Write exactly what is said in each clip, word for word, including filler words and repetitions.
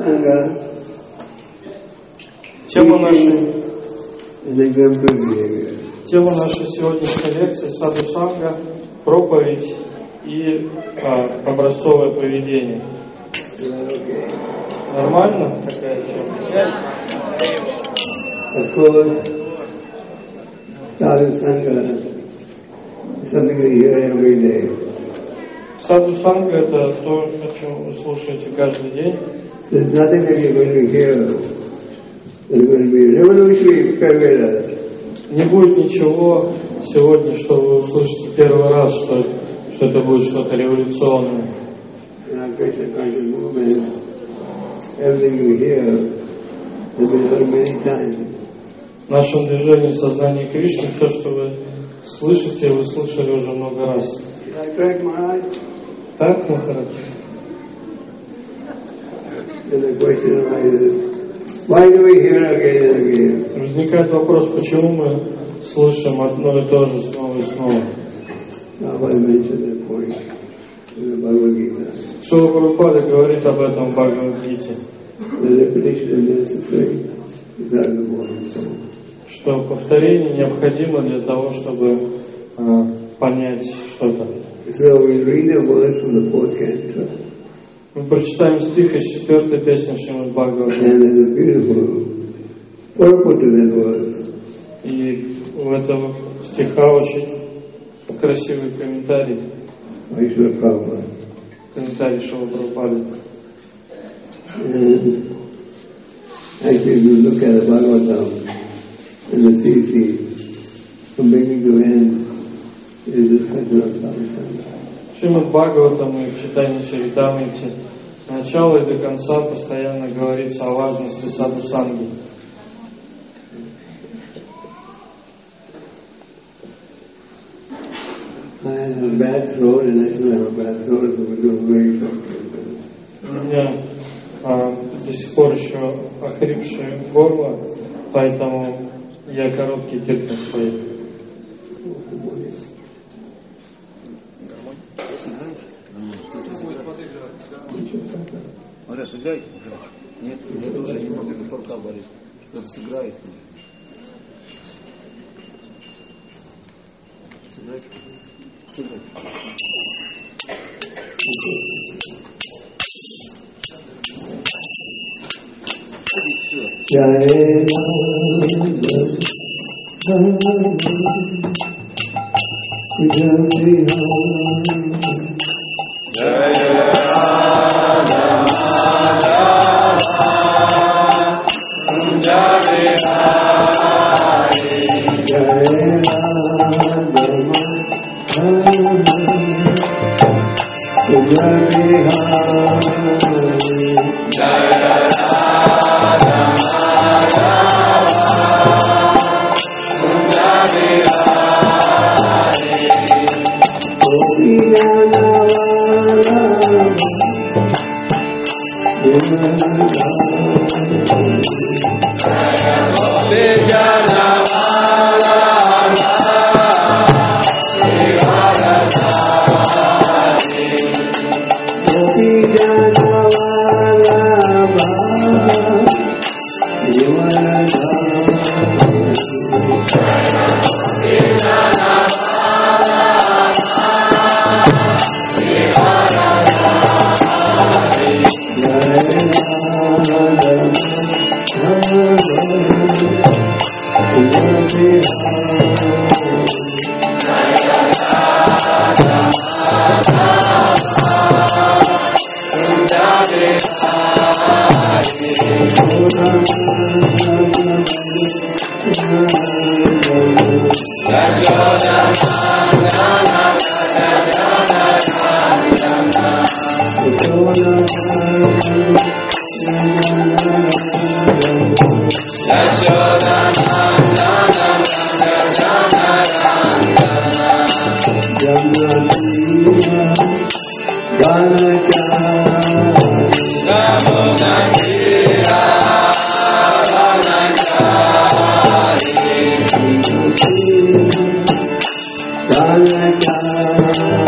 Тема нашей, тема нашей сегодняшней лекции Саду Санга, проповедь и а, образцовое поведение. Нормально такая тема? Sadhu Sangha is something we hear every day. Саду Санга — это то, о чем вы слушаете каждый день. There's nothing that you're going to hear that's going to be revolutionary paragraphs. Не будет ничего сегодня, что вы услышите первый раз, что, что это будет что-то революционное. In our Krishna conscious movement, everything you hear has been heard many times. В нашем движении сознания Кришны все, что вы слышите, вы слышали уже много раз. Так, Махарадж? Возникает вопрос, почему мы слышим одно и то же снова и снова. Шрила Прабхупада говорит об этом в Бхагавад-гите, что повторение необходимо для того, чтобы э, понять что-то. So we read a verse from the fourth canto. Мы прочитаем стих из четвертой песни Шримад Бхагавата. And there's a beautiful purport to that verse. И у этого стиха очень красивый комментарий. Vaishnava Prabhupada. Комментарий Шрила Прабхупады. And actually, if you look at the Bhagavatam and the C C, from beginning to end, is the discussion of Sadhu Sangha. Шримад Бхагаватам и в читании Чаритамрити с начала и до конца постоянно говорится о важности Саду Санги. I had a bad throat, and I still have a bad throat, so we're doing very short. У меня а, до сих пор еще охрипшее горло, поэтому я короткий киртан спою. Говорят, сыграйте. Нет, я тоже не могу, рука болит. Кто-то сыграет. Сыграйте. Сыграйте. Jai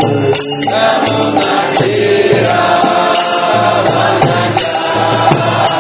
Namo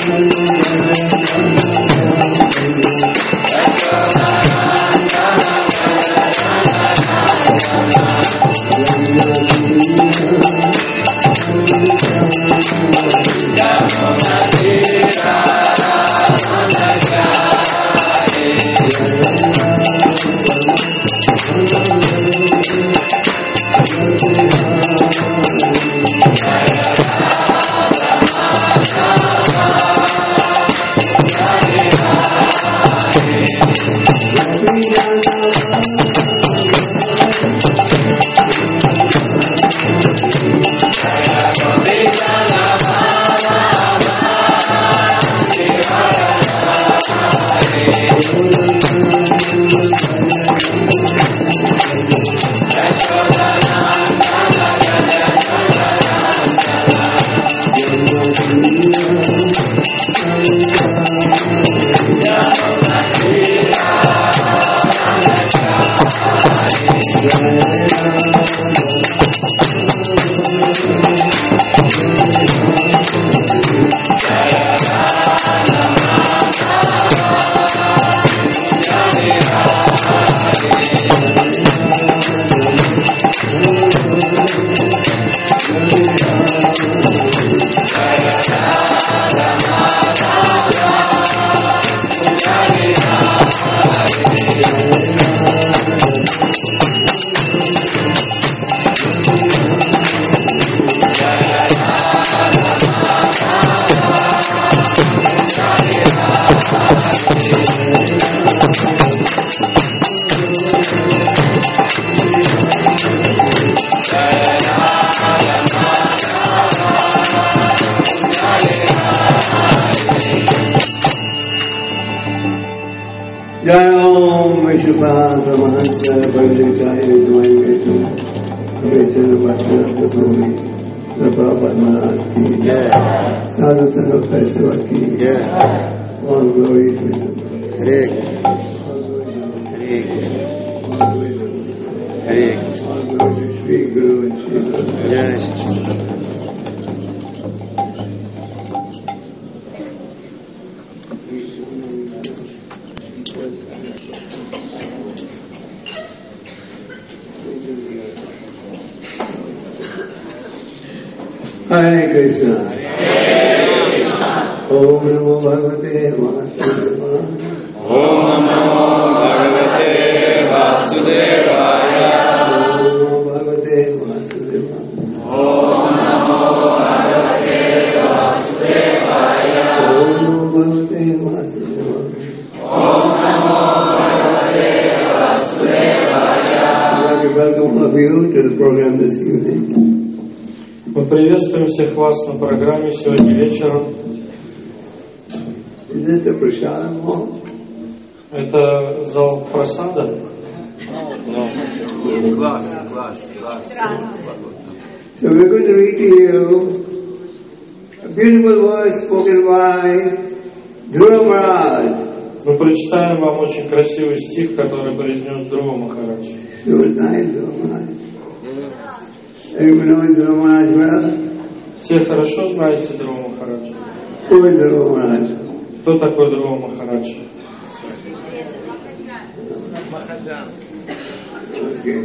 Hare Krishna. Om Namo Bhagavate Vasudevaya. Om Namo Bhagavate Vasudevaya. Om Namo Bhagavate Vasudevaya. Om Namo Bhagavate Vasudevaya. Om Namo Bhagavate Vasudevaya. Om Namo Bhagavate Vasudevaya. Welcome all of you to the program this evening. Мы приветствуем всех вас на программе сегодня вечером. Is this the Prasadam hall? Это зал просада. Класс, класс, класс. So we're going to read to you a beautiful verse spoken by Dhruva Maharaj. Мы прочитаем вам очень красивый стих, который произнес Dhruva Maharaj. He was nice, Dhruva Maharaj. Everyone knows Dhruva Maharaj well? Все хорошо знаете Dhruva Maharaj. Who is Dhruva Maharaj? Кто такой Dhruva Maharaj? Okay.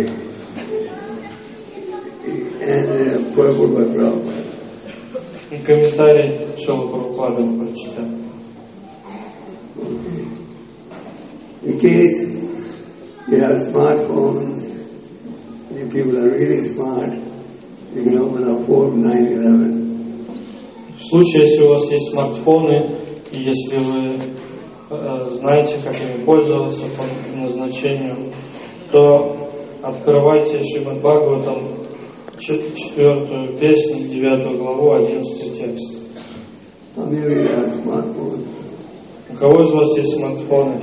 And uh, Prabhupada Prabhupada. И комментарий Шрила Прабхупады мы прочитаем. In case you have smartphones, and people are really smart, you can open up four nine eleven. В случае, если у вас есть смартфоны, и если вы э, знаете, как ими пользоваться по назначению, то открывайте Шримад Бхагаватам, четвертую песню, девятую главу, одиннадцатый текст. Some of you have smartphones. У кого из вас есть смартфоны?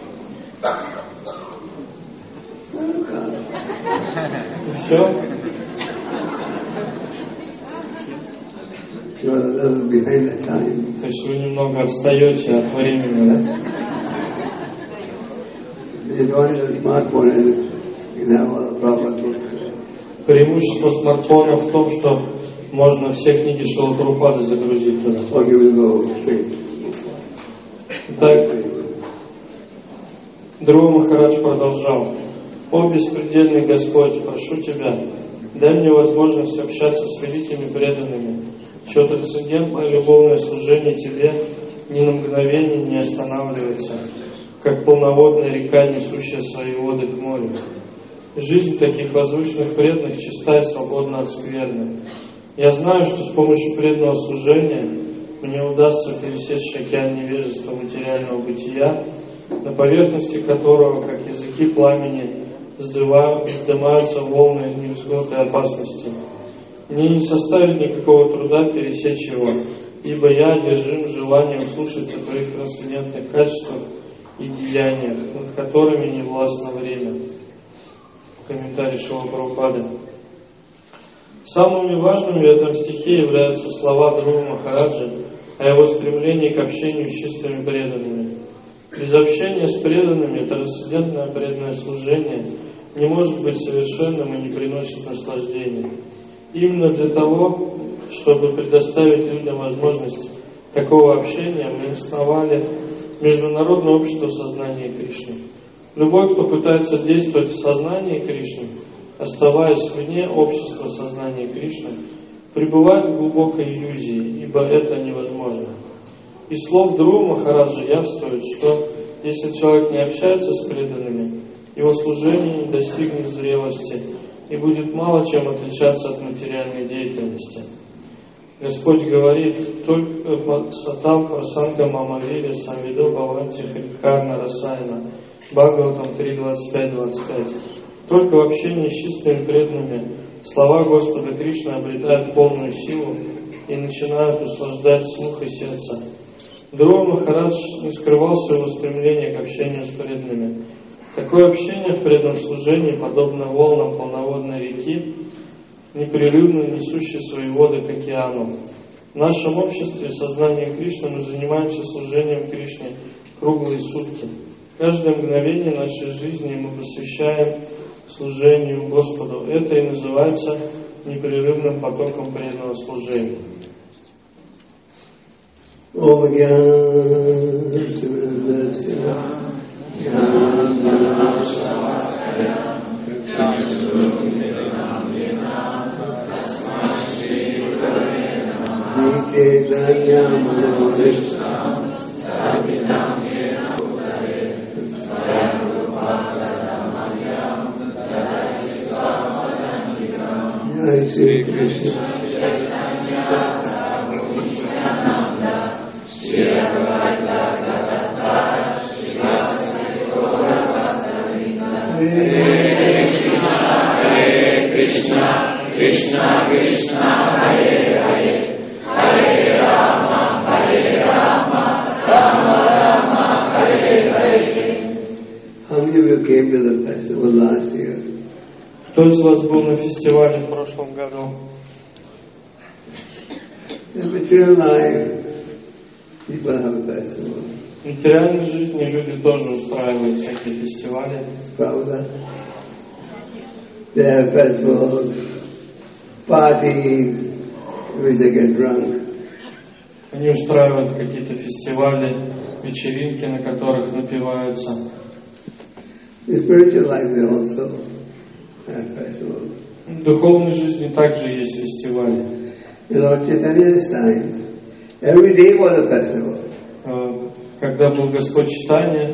И все? You are a little behind the time. То есть вы немного отстаете от времени, да? The advantage of smartphone is you can have all the proper books. Преимущество смартфона в том, что можно все книги Шрилы Прабхупады загрузить туда. Or you will go straight. Так, Друва Махарадж продолжал: «О беспредельный Господь, прошу Тебя, дай мне возможность общаться с великими преданными, чье трансцендентное любовное служение Тебе ни на мгновение не останавливается, как полноводная река, несущая свои воды к морю. Жизнь таких возвышенных преданных чиста и свободна от скверны. Я знаю, что с помощью преданного служения мне удастся пересечь океан невежества материального бытия, на поверхности которого, как языки пламени, вздымаются волны невзгод и опасности. Мне не составит никакого труда пересечь его, ибо я одержим желанием слушать о Твоих трансцендентных качествах и деяниях, над которыми не властно время». Комментарий Шрилы Прабхупады. Самыми важными в этом стихе являются слова Друвы Махараджа о его стремлении к общению с чистыми преданными. Без общения с преданными трансцендентное преданное служение не может быть совершенным и не приносит наслаждения. Именно для того, чтобы предоставить людям возможность такого общения, мы основали Международное общество сознания Кришны. Любой, кто пытается действовать в сознании Кришны, оставаясь вне общества сознания Кришны, пребывает в глубокой иллюзии, ибо это невозможно. Из слов Друвы Махараджа явствует, что если человек не общается с преданными, его служение не достигнет зрелости и будет мало чем отличаться от материальной деятельности. Господь говорит: «Только сатам прасанга мамавири самвидо бхаванти хридхарна расайна». Бхагаватам три двадцать пять двадцать пять. Только в общении с чистыми преданными слова Господа Кришны обретают полную силу и начинают услаждать слух и сердце. Друва Махарадж не скрывал своего стремления к общению с преданными. Такое общение в преданном служении подобно волнам полноводной реки, непрерывно несущей свои воды к океану. В нашем обществе сознания Кришны мы занимаемся служением Кришне круглые сутки. Каждое мгновение нашей жизни мы посвящаем служению Господу. Это и называется непрерывным потоком преданного служения. Shri Krishna Hare Krishna, Krishna Krishna Hare Hare, Hare Rama, Hare Rama, Rama Rama, Hare Hare. How many of you came to the festival last year? Кто из вас был на фестивале в прошлом году? In material life, people have a festival. В материальной жизни люди тоже устраивают всякие фестивали. Правда? They have festivals, parties, in which they get drunk. Они устраивают какие-то фестивали, вечеринки, на которых напиваются. In spiritual life, they also have festivals. В духовной жизни также есть фестивали. In Lord Chaitanya's time, every day was a festival. Когда был Господь Чайтанья,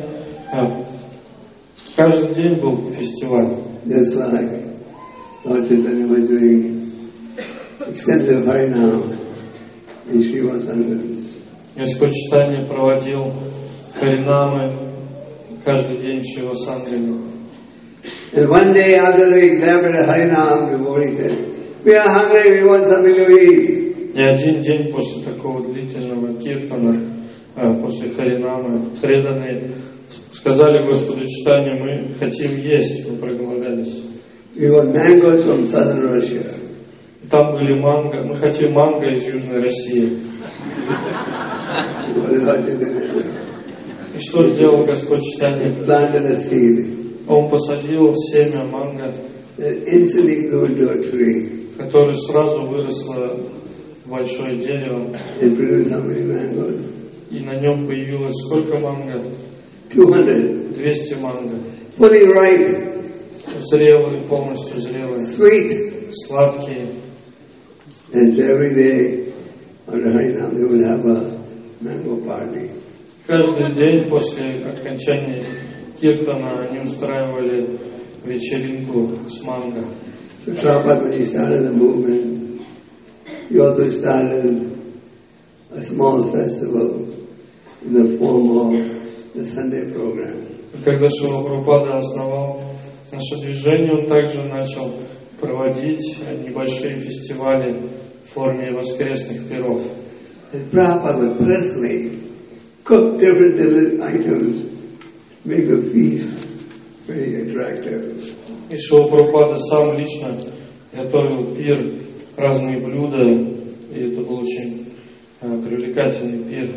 каждый день был фестиваль. Just like Lord Chaitanya was doing extensive Harinam in Srivas Sangam. Господь Чайтанья проводил харинамы каждый день в Шрива Сангаме. And one day after the elaborate Harinam, the devotee said, "We are hungry, we want something to eat." И один день после такого длительного киртана, после харинамы, преданные сказали Господу Чайтанье: мы хотим есть, мы проголодались. We want mangoes from southern Russia. Там были манго, мы хотим манго из Южной России. И что сделал Господь Чайтанья? Planted a seed. Он посадил семя манго, instantly grew into a tree. Которое сразу выросло в большое дерево. And produced how many mangoes? И на нем появилось сколько манго? two hundred. двести манго. Fully ripe. Зрелые, полностью зрелые. Sweet. Сладкие. And so every day, after Harinam, they will have a mango party. Каждый день после окончания киртана они устраивали вечеринку с манго. So Prabhupada, when he started the movement, he also started a small festival in the form of the Sunday program. Когда Шрила Прабхупада основал наше движение, он также начал проводить небольшие фестивали в форме воскресных пиров. And Prabhupada would personally cook different little items, make the feast very attractive. И Шрила Прабхупада сам лично готовил пир, разные блюда, и это был очень uh, привлекательный пир.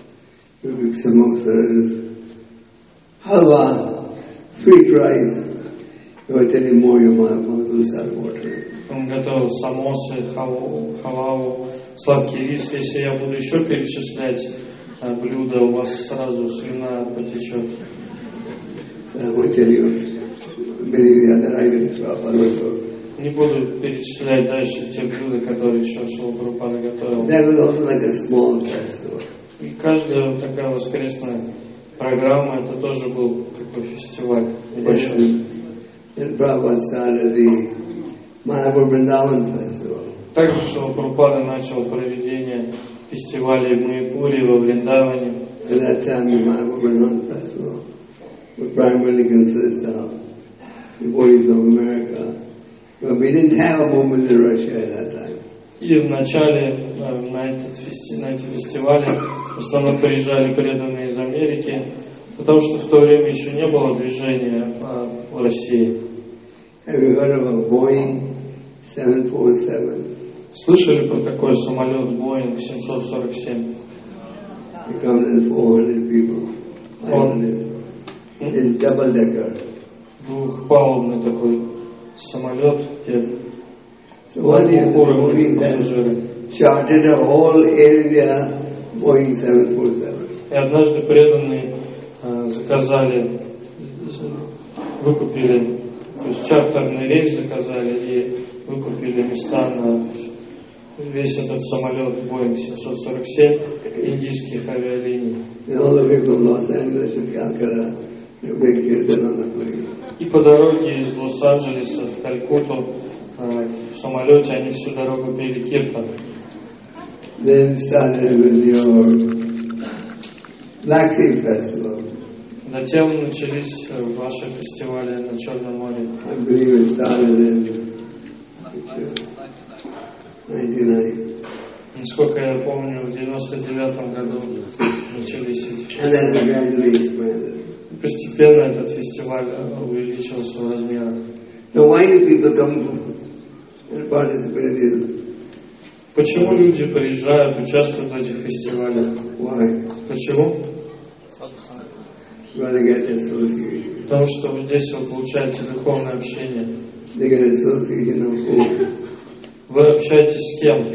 Samosas, halwa, sweet rice. If I tell you more, your mouth will start watering. Он готовил самосы, халаву, халаву, сладкий рис. Если я буду еще перечислять uh, блюда, у вас сразу слюна потечет. I won't tell you many other items also. Не буду перечислять дальше те блюда, которые еще Шрила Прабхупада готовил. That was also like a small festival. И каждая вот такая воскресная программа, это тоже был такой фестиваль небольшой. And Prabhupada started the Mayapur Vrindavan festival. Также Шрила Прабхупада начал проведение фестивалей в Майяпуре, во Вриндаване. At that time, the Mayapur Vrindavan festival would primarily consist of devotees of America. But we didn't have a movement in Russia at that time. И в начале на, этот фести, на эти фестивали в основном приезжали преданные из Америки, потому что в то время еще не было движения а, в России. Have you heard of a Boeing seven forty-seven? Слышали про такой самолет Boeing семьсот сорок семь? It comes with four hundred people. Он It's double decker. Двухпалубный такой самолет, где So one is двухуровневые Boeing пассажиры. chartered a whole area Boeing seven forty-seven. И однажды преданные э, заказали, выкупили, то есть чартерный рейс заказали и выкупили места на весь этот самолет Boeing семьсот сорок семь индийских авиалиний. And all the way from Los Angeles to Calcutta, they big kirtan on the plane. И по дороге из Лос-Анджелеса в Калькутту э, в самолете они всю дорогу пели киртан. Then started with your Black Sea Festival. Затем начались э, ваши фестивали на Черном море. I believe it started in ninety-nine. Насколько я помню, в девяносто девятом году начались эти And then фестивали. we gradually expanded. Постепенно этот фестиваль увеличился в размерах. Now why do people come and participate in this? Почему люди приезжают, участвуют в этих фестивалях? Why? Почему? Well, they get association. Потому что вы здесь вы получаете духовное общение. They get association of who? Вы общаетесь с кем?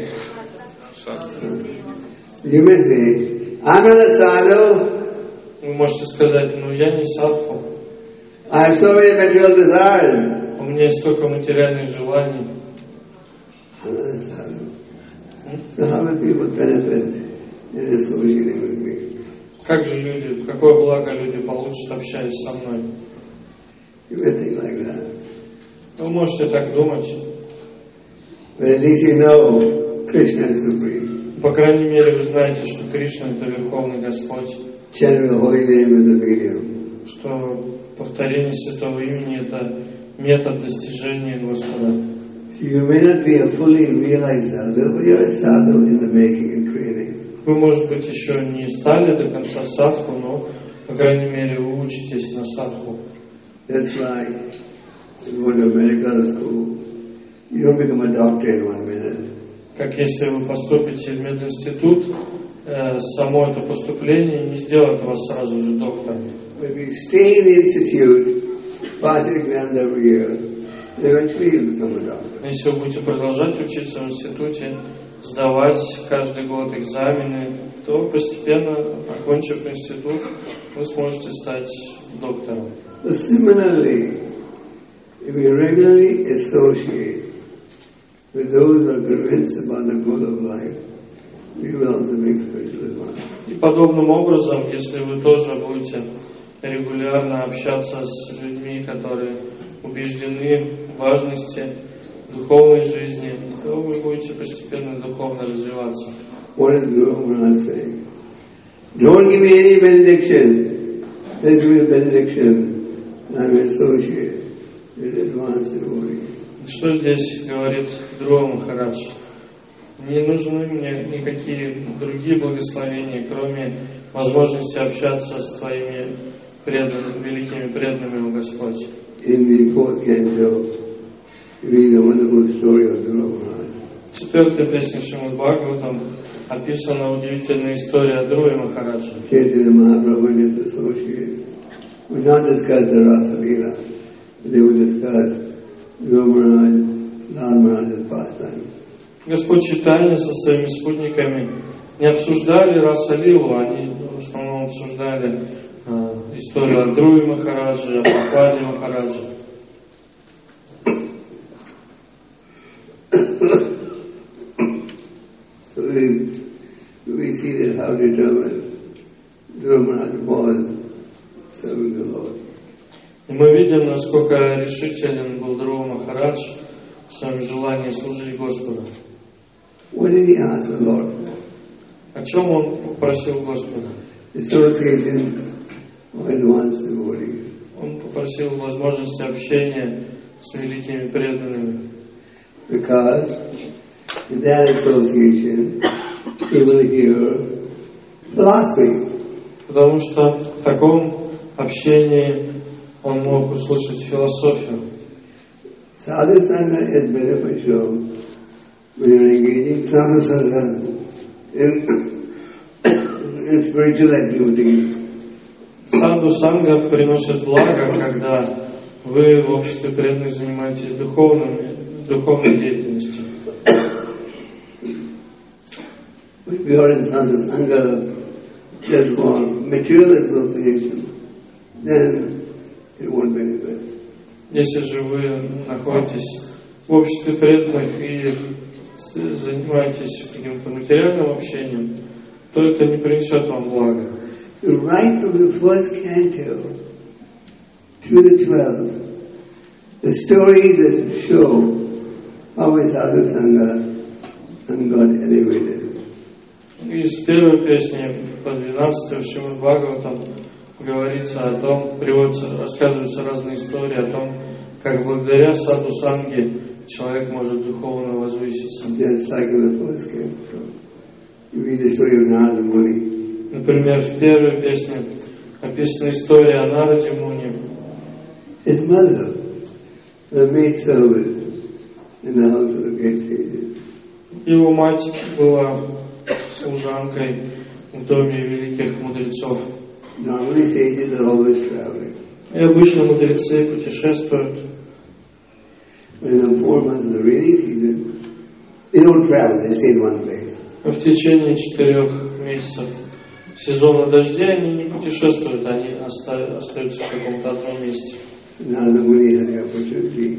You may say, I'm not a sadhu. Вы можете сказать, ну я не садху, I have so many material desires. у меня есть столько материальных желаний. I'm not a sadhu. So how will people benefit in associating with me? Как же люди, какое благо люди получат, общаясь со мной? You may think like that. Вы можете так думать. But at least you know Krishna is supreme. По крайней мере, вы знаете, что Кришна — это Верховный Господь, Chanting the holy name is the medium. что повторение святого имени — это метод достижения Господа. You may not be a fully realized sadhu, but you're a sadhu in the making and creating. Вы, может быть, еще не стали до конца садху, но, по крайней мере, вы учитесь на садху. That's why you go to medical school, you don't become a doctor in one minute. Как если вы поступите в мединститут, э, само это поступление не сделает вас сразу же доктором. If you stay in the institute, pass exams every year, eventually you'll become a doctor. Если вы будете продолжать учиться в институте, сдавать каждый год экзамены, то постепенно, окончив институт, вы сможете стать доктором. So similarly, if we regularly associate with those who are convinced about the goal of life, we will also make spiritual advance. И подобным образом, если вы тоже будете регулярно общаться с людьми, которые убеждены в важности духовной жизни, то вы будете постепенно духовно развиваться. What is Guru Maharaj saying? Don't give me any benediction. Let's give me a benediction. I'm an associate with advanced devotees. Что здесь говорит Dhruva Maharaj? Не нужны мне никакие другие благословения, кроме возможности общаться с твоими преданными, великими преданными, о Господь. In the fourth canto, you read the wonderful story of Dhruva Maharaj. В четвертой песне Шримад Бхагаватам описана удивительная история Dhruva Махараджа. Chaitanya Mahaprabhu and his associates would not discuss the Rasa Leela, but they would discuss Dhruva Maharaj, Lal Maharaj's pastime. Господь Чайтанья со своими спутниками не обсуждали Раса-лилу, они в основном обсуждали э, историю о Dhruva Махараджа, о Прабхупаде Махараджа. So we, we see that how determined Dhruva Maharaj was serving the Lord. И мы видим, насколько решителен был Dhruva Махарадж в своем желании служить Господу. What did he ask the Lord? О чем он попросил Господа? Association of advanced devotees. Он попросил возможности общения с великими преданными. Because in that association he will hear philosophy. Потому что в таком общении он мог услышать философию. Sadhu Sangha is beneficial when you are engaging Sadhu Sangha in, in spiritual activities. Саду санга приносит благо, когда вы в обществе преданных занимаетесь духовными, духовной деятельностью. If you are in Sadhu Sangha just for material association, then it won't benefit. Если же вы находитесь в обществе преданных и занимаетесь каким-то материальным общением, то это не принесет вам блага. So right from the first canto to the twelfth, the stories that show how is Sadhu Sangha and got elevated. И с первой песни по двенадцатой в Шримад Бхагаватам говорится о том, приводятся, рассказываются разные истории о том, как благодаря Саду Санге человек может духовно возвыситься. Just like in the first canto, you read the story of Narada Muni. Например, в первой песне описана история о Нараде Муни. His mother, the maid servant in the house of the great sages. Его мать была служанкой в доме великих мудрецов. Normally sages are always traveling. И обычно мудрецы путешествуют. But in the four months of the rainy season, they don't travel, they stay in one place. В течение четырех месяцев сезона дождей они не путешествуют, они оста- остаются в каком-то одном месте. Narada Muni had the opportunity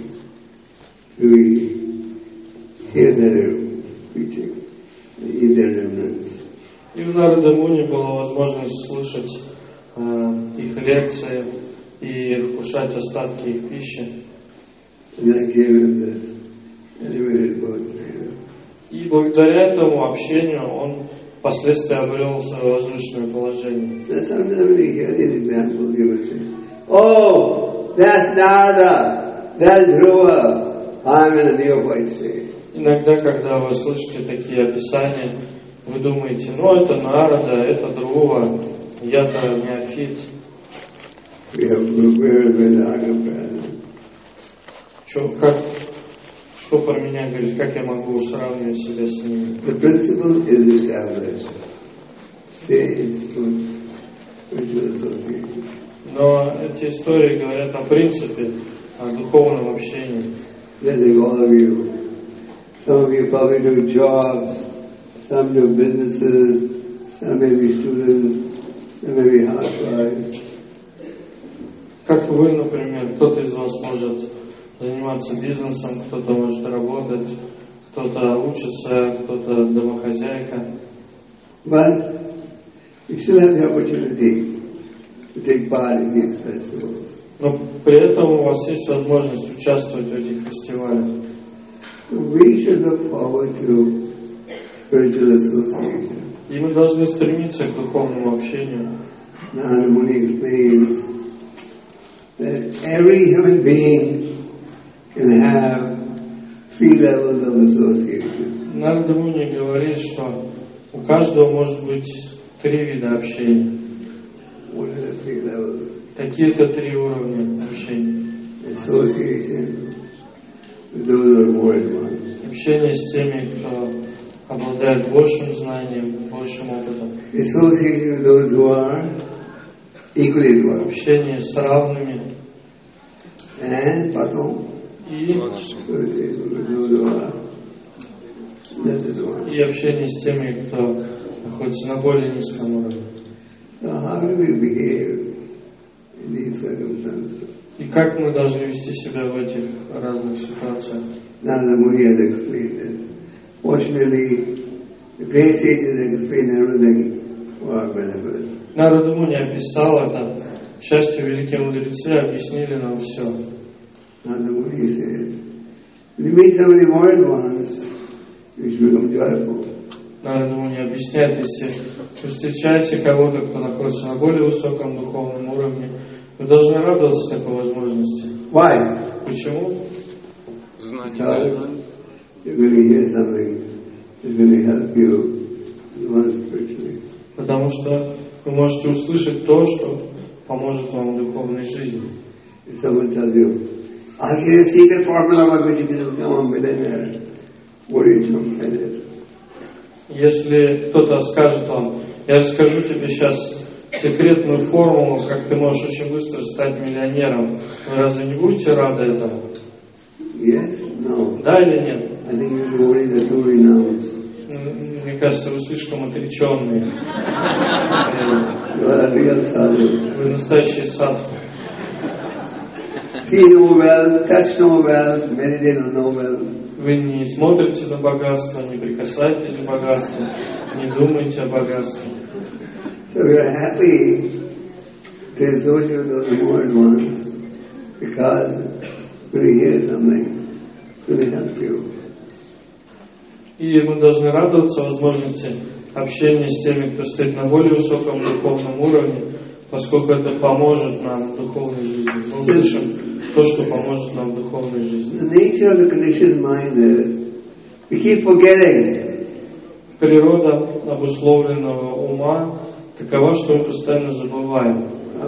to hear their preaching, eat their remnants. И у Нарада Муни была возможность слышать э, их лекции и вкушать остатки их пищи. And that gave him this elevated birth. И благодаря этому общению он впоследствии обрел свое возвышенное положение. That's sometimes when you hear these examples, you will say, oh, that's Narada, that's Dhruva, I'm in a neophyte state. Иногда, когда вы слышите такие описания, вы думаете, ну это Нарада, это Dhruva, я-то неофит. We have Guru Vedanta. Что, как, что про меня говорить, как я могу сравнивать себя с ними? The principle is established. Stay in spiritual association. Но эти истории говорят о принципе, о духовном общении. Just like all of you, some of you probably do jobs some do businesses, some may be students, some may be housewives. Как вы, например, кто-то из вас может заниматься бизнесом, кто-то может работать, кто-то учится, кто-то домохозяйка. But you still have the opportunity to take part in these festivals. Но при этом у вас есть возможность участвовать в этих фестивалях. We should look forward to spiritual association. И мы должны стремиться к духовному общению. Narada Muni explains that every human being can have three levels of association. Нарада Муни говорит, что у каждого может быть три вида общения. What are the three levels? Какие-то три уровня общения. Association with those who are more advanced. Общение с теми, кто обладает большим знанием, большим опытом. Association with those who are equally advanced. Общение с равными. And потом И, association with those who are less advanced. и общение с теми, кто находится на более низком уровне. So how do we behave in these circumstances? И как мы должны вести себя в этих разных ситуациях? Narada Muni has explained it. Fortunately, the great sages explain everything for our benefit. Нарада Муни описал это. К счастью, великие мудрецы объяснили нам все. Narada Muni said, when you meet somebody more advanced, you should become joyful. Нарада Муни объясняет, если вы встречаете кого-то, кто находится на более высоком духовном уровне, вы должны радоваться такой возможности. Why? Почему? Because you're going to hear something that's going to help you advance spiritually. Потому что вы можете услышать то, что поможет вам в духовной жизни. If someone tells you, I'll give you a secret formula by which you can become a millionaire, what do you jump at it? Если кто-то скажет вам, я расскажу тебе сейчас секретную формулу, как ты можешь очень быстро стать миллионером, вы разве не будете рады этому? Yes? No. Да или нет? I think you're only the two renounced. Мне кажется, вы слишком отреченные. You are a real sadhu. Вы настоящий садху. See no wealth, touch no wealth, meditate on no wealth. Вы не смотрите на богатство, не прикасаетесь к богатству, не думаете о богатстве. So we are happy to associate with those more advanced because when we hear something, it will help you. И мы должны радоваться возможности общения с теми, кто стоит на более высоком духовном уровне, поскольку это поможет нам в духовной жизни. Мы услышим то, что поможет нам в духовной жизни. The nature of the conditioned mind is we keep forgetting. Природа обусловленного ума такова, что мы постоянно забываем.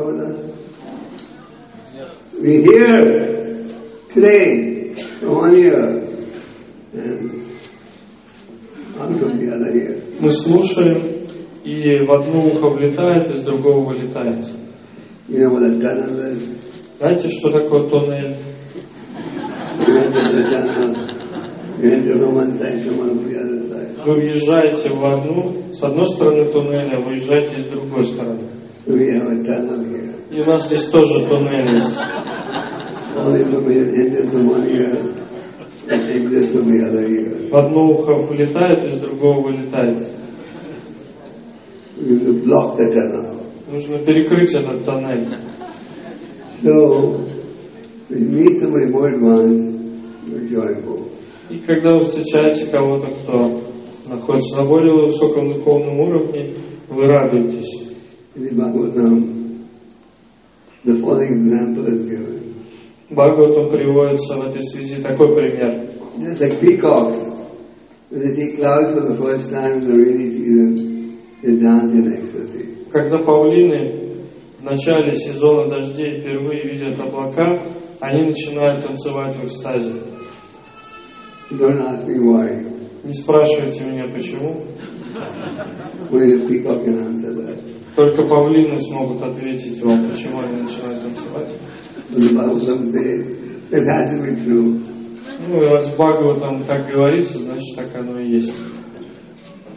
We hear today from one ear and out of the other ear. Мы слушаем, и в одно ухо влетает, из другого вылетает. You know what a tunnel is? Знаете, что такое туннель? You enter the tunnel, you enter from one side, come out from the other side. Вы въезжаете в одну, с одной стороны туннеля, выезжаете с другой стороны. So we have a tunnel here. И у нас здесь тоже туннель есть. All the information enters from one ear and exits from the other ear. В одно ухо влетает, из другого вылетает. We have to block the tunnel. Нужно перекрыть этот тоннель. So, when you meet somebody more advanced, you're joyful. И когда вы встречаете кого-то, кто находится на более высоком духовном уровне, вы радуетесь. In the Bhagavatam, the following example is given. Бхагаватам приводится в этой связи такой пример. Just like peacocks, when they see clouds for the first time in the rainy season, they dance in ecstasy. Когда павлины в начале сезона дождей впервые видят облака, они начинают танцевать в экстазе. Don't ask me why. Не спрашивайте меня, почему. Only the peacock can answer that. Только павлины смогут ответить вам, почему они начинают танцевать. But the Bhagavatam says that has to be true. Ну, и раз в Бхагаватам так говорится, значит, так оно и есть.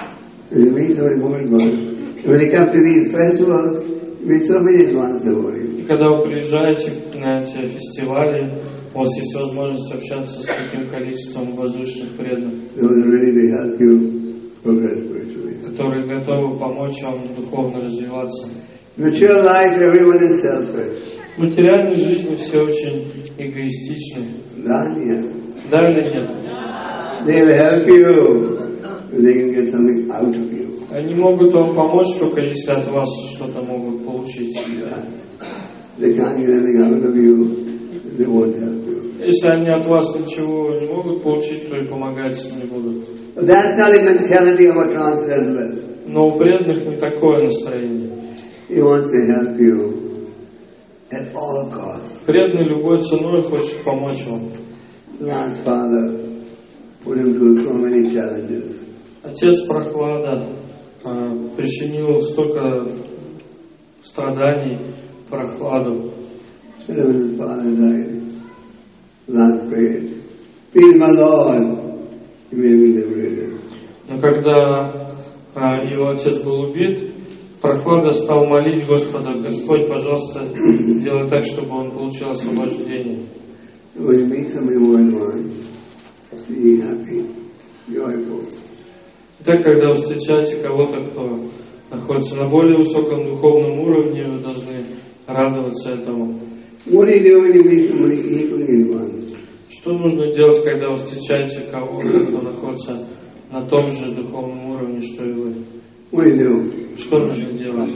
So you meet so many more advanced. When you come to these festivals, you meet so many advanced devotees. И когда вы приезжаете на эти фестивали, у вас есть возможность общаться с таким количеством возвышенных преданных, Those are ready to help you progress spiritually. которые готовы помочь вам духовно развиваться. In material life, everyone is selfish. В материальной жизни все очень эгоистичны. Да, нет. Да или нет? They'll help you if they can get something out of you. Они могут вам помочь, только если от вас что-то могут получить. Yeah. They can't get anything out of you, they won't help you. Если они от вас ничего не могут получить, то и помогать не будут. But that's not the mentality of a transcendentalist. Но у преданных не такое настроение. He wants to help you at all costs. Преданный любой ценой хочет помочь вам. Last father put him through so many challenges. Отец Прохлада э, причинил столько страданий Прохладу. So when his father died, last prayed, "Please, my Lord, you may be liberated." Но когда э, его отец был убит, Прохлада стал молить Господа: Господь, пожалуйста, сделай так, чтобы он получил освобождение. So when you meet somebody more advanced, be happy, joyful. Так, когда вы встречаете кого-то, кто находится на более высоком духовном уровне, вы должны радоваться этому. What do you do when you meet somebody equally advanced? Что нужно делать, когда вы встречаете кого-то, кто находится на том же духовном уровне, что и вы? What do you do? Что нужно делать?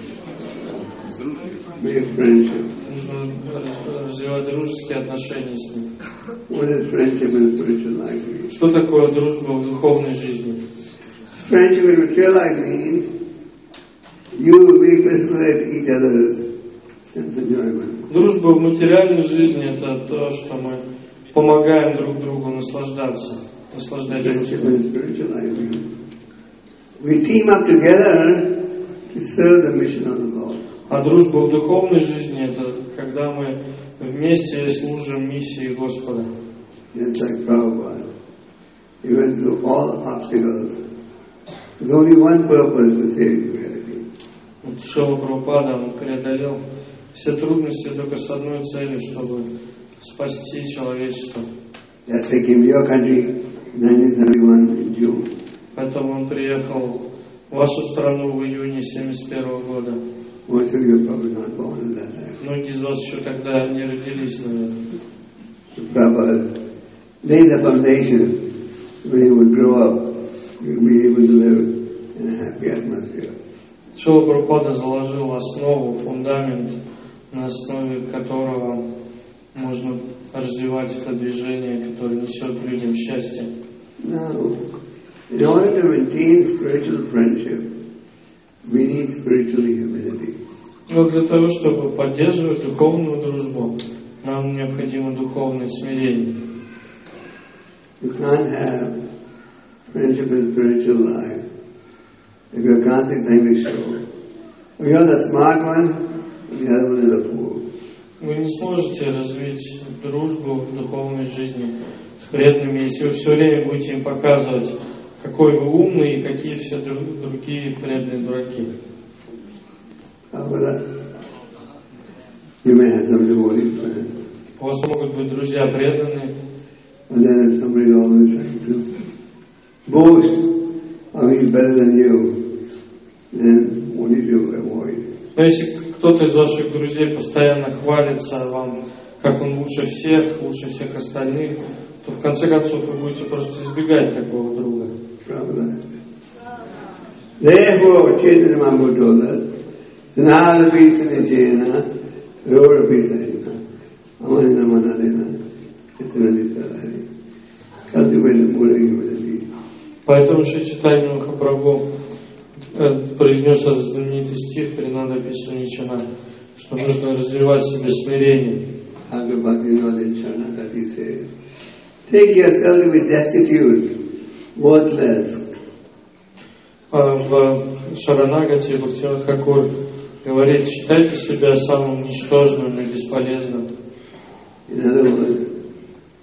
Make friendship. Нужно развивать дружеские отношения с ним. What is friendship in spiritual life? Что такое дружба в духовной жизни? Friendship in spiritual life means you we facilitate each other's sense of enjoyment. Дружба в материальной жизни – это то, что мы помогаем друг другу наслаждаться, наслаждать Friendship чувством. in spiritual life means we team up together to serve the mission of the Lord. А дружба в духовной жизни – это когда мы вместе служим миссии Господа. It's like Prabhupada. He went through all obstacles. There's only one purpose to save humanity. Вот Шрила Прабхупада, он преодолел все трудности только с одной целью, чтобы спасти человечество. Just like in your country, nineteen seventy-one in June. Поэтому он приехал в вашу страну в июне семьдесят первого года. Most of you are probably not born at that time. Многие из вас еще тогда не родились, наверное. Prabhupada laid the foundation when you would grow up, you'll be able to live in a happy atmosphere. Шрила Прабхупада заложил основу, фундамент, на основе которого можно развивать это движение, которое несет людям счастье. Now, in order to maintain spiritual friendship, we need spiritual humility. Но для того, чтобы поддерживать духовную дружбу, нам необходимо духовное смирение. You can't have friendship in spiritual life if you're constantly show. You're the smart one, the other one is a fool. Вы не сможете развить дружбу в духовной жизни с преданными, если вы все время будете им показывать, какой вы умный и какие все другие преданные дураки. However, you may have some devoted friends. У вас могут быть друзья преданные, And then if somebody is always trying to boast, oh, he's better than you, then what do you do? Avoid. но если кто-то из ваших друзей постоянно хвалится вам, как он лучше всех, лучше всех остальных, то в конце концов вы будете просто избегать такого друга. Prabhupada. Therefore, Chaitanya Mahaprabhu told us, Sanada Pisana Chena, Rora Pisana, Amanina Manadena, Itanadisarari. Cultivate the Buddha humility. Поэтому Шри Чайтанья Махапрабху произнес этот знаменитый стих Тринада Писаничана, что нужно развивать в себе смирение. Bhaktivinoda Charanagati says, take yourself to be destitute, worthless. В Шаранагати Бхактивинода Тхакур говорит: считайте себя самым ничтожным и бесполезным. In other words,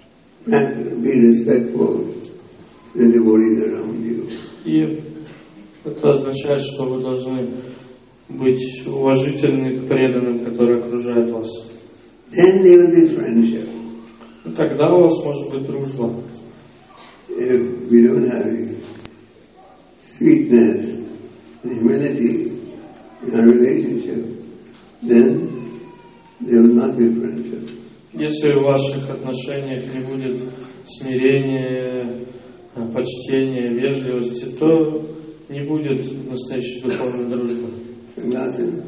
be respectful to the devotees around you. И Это означает, что вы должны быть уважительны к преданным, которые окружают вас. Then there will be friendship. И тогда у вас может быть дружба. If we don't have sweetness and humility in our relationship, then there will not be friendship. Если в ваших отношениях не будет смирения, почтения, вежливости, то не будет настоящей духовной дружбы. Soгласен?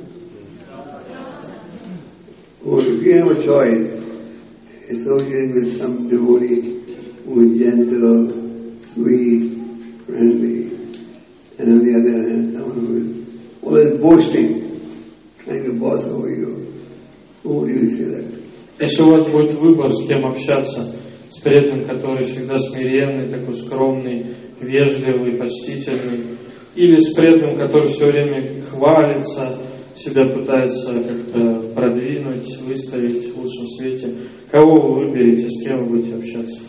Or if you have a choice, associating with some devotee who is gentle, sweet, friendly, and on the other hand, someone who is always boasting, trying to boss over you, who do you select? Если у вас будет выбор, с кем общаться, с преданным, который всегда смиренный, такой скромный, вежливый, почтительный, или с преданным, который все время хвалится, себя пытается как-то продвинуть, выставить в лучшем свете, кого вы выберете, с кем вы будете общаться?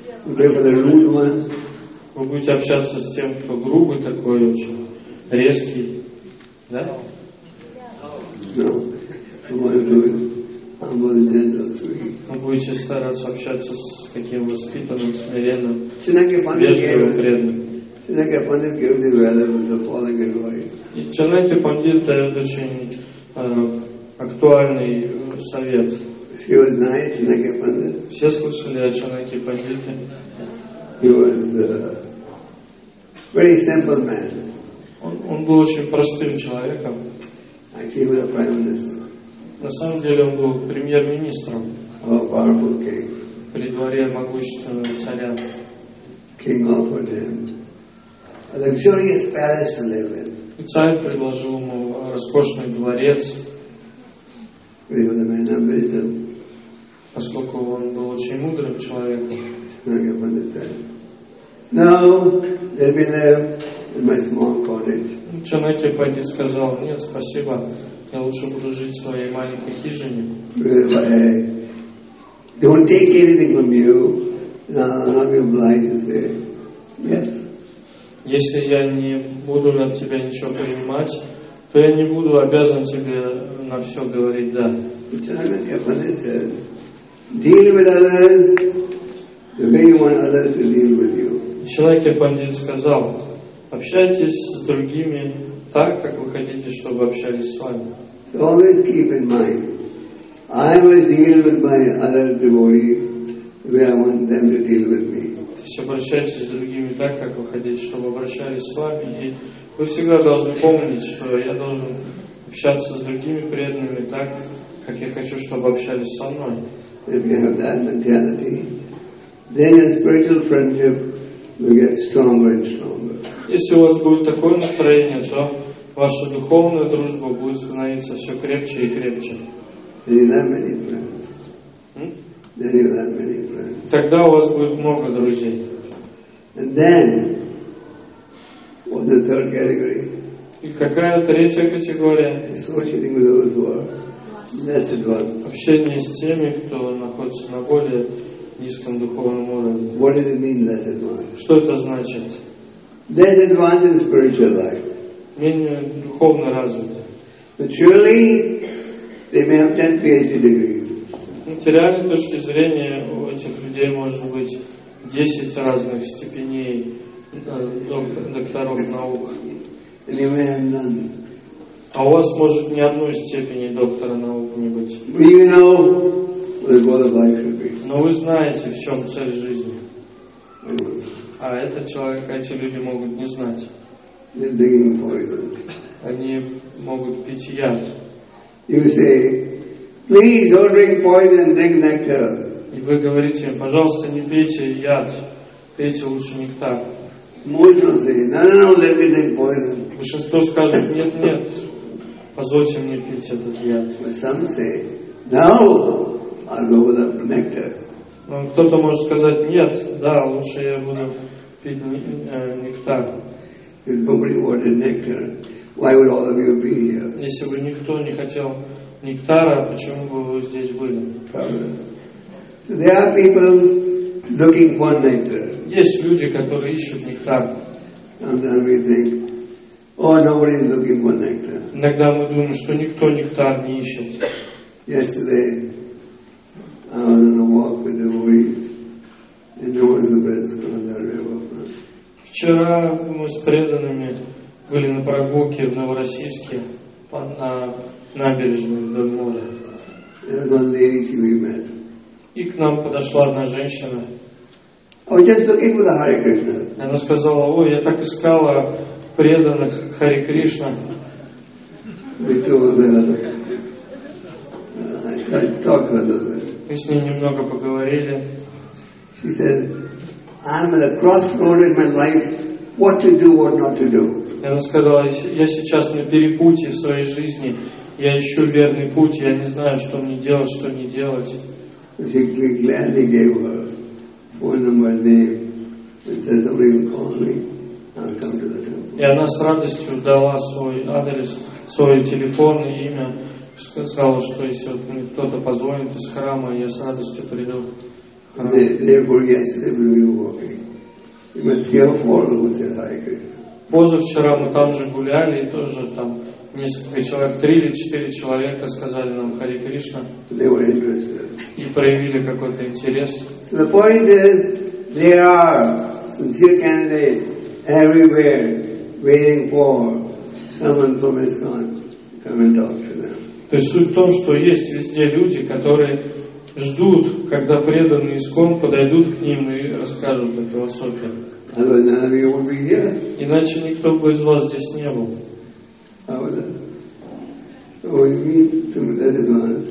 Вы будете общаться с тем, кто грубый такой, очень резкий, да? Вы будете стараться общаться с таким воспитанным, смиренным, вежливым, преданным. И Чанакья Пандит дает очень э, актуальный совет. Все слышали о Чанакье Пандите? Он, он был очень простым человеком. На самом деле он был премьер-министром при дворе могущественного царя. И царь предложил ему роскошный дворец, поскольку он был очень мудрым человеком. Чанакья Пандит сказал: нет, спасибо, я лучше буду жить в своей маленькой хижине. Don't take anything from you, not be obliged to say yes. Если я не буду от тебя ничего принимать, то я не буду обязан тебе на все говорить «да». Deal with others the way you want others to deal with you. Чанакья Пандит сказал: общайтесь с другими так, как вы хотите, чтобы общались с вами. So always keep in mind, I will deal with my other devotees the way I want them to deal with me. То есть обращайтесь с другими так, как вы хотите, чтобы обращались с вами. И вы всегда должны помнить, что я должен общаться с другими преданными так, как я хочу, чтобы общались со мной. If you have that mentality, then your spiritual friendship will get stronger and stronger. Если у вас будет такое настроение, то ваша духовная дружба будет становиться все крепче и крепче. Then you'll have many friends. М? Then you'll have many friends. Тогда у вас будет много друзей. And then, what's the third category? И какая третья категория? Associating with those who are less advanced. Общение с теми, кто находится на более низком духовном уровне. What does it mean, less advanced? Что это значит? Less advanced in spiritual life. Менее духовно развиты. But surely, they may have ten PhD degrees. С материальной точки зрения у этих людей может быть десять разных степеней доктор, докторов наук. And you may have none. А у вас может ни одной степени доктора наук не быть. But you know what the goal of life should be. Но вы знаете, в чем цель жизни. А этот человек, эти люди могут не знать. They're drinking poison. Они могут пить яд. You say, please don't drink poison, drink nectar. И вы говорите, пожалуйста, не пейте яд, пейте лучше нектар. Most will say, no, no, no, let me drink poison. Большинство скажет, нет, нет, позвольте мне пить этот яд. But some say, no, I'll go with the nectar. Но кто-то может сказать, нет, да, лучше я буду пить нектар. If nobody wanted nectar, why would all of you be here? Если бы никто не хотел нектара, почему бы вы здесь были? So there are people looking for nectar. Есть люди, которые ищут нектар. Sometimes we think, Oh, nobody is looking for nectar. Иногда мы думаем, что никто нектар не ищет. Yesterday, I was on a walk with the devotees in Novosibirsk on the river. Вчера мы с преданными были на прогулке в Новороссийске на набережной вдоль моря. There was one lady she we met. И к нам подошла одна женщина. I was just looking for the Hare Krishna. Она сказала: ой, я так искала преданных Харе Кришна. We told her, uh, I started talking a little bit. Мы с ней немного поговорили. She said, I'm at a crossroad in my life, what to do, what not to do. И она сказала: я сейчас на перепутье в своей жизни, я ищу верный путь, я не знаю, что мне делать, что не делать. She gladly gave her phone number and name and said, somebody will call me, I'll come to the temple. И она с радостью дала свой адрес, свой телефон и имя, сказала, что если вот мне кто-то позвонит из храма, я с радостью приду в храм. Therefore, yesterday when we were walking, we met three or four who said Hare Krishna. Позавчера мы там же гуляли, и тоже там несколько человек, три или четыре человека сказали нам Харе Кришна. They were interested. И проявили какой-то интерес. So the point is, there are sincere candidates everywhere waiting for someone from ISKCON to come and talk to them. То есть суть в том, что есть везде люди, которые ждут, когда преданные ИСККОН подойдут к ним и расскажут о философии. Otherwise, none of you would be here. Иначе никто бы из вас здесь не был. How was that? So when we meet some blessed ones,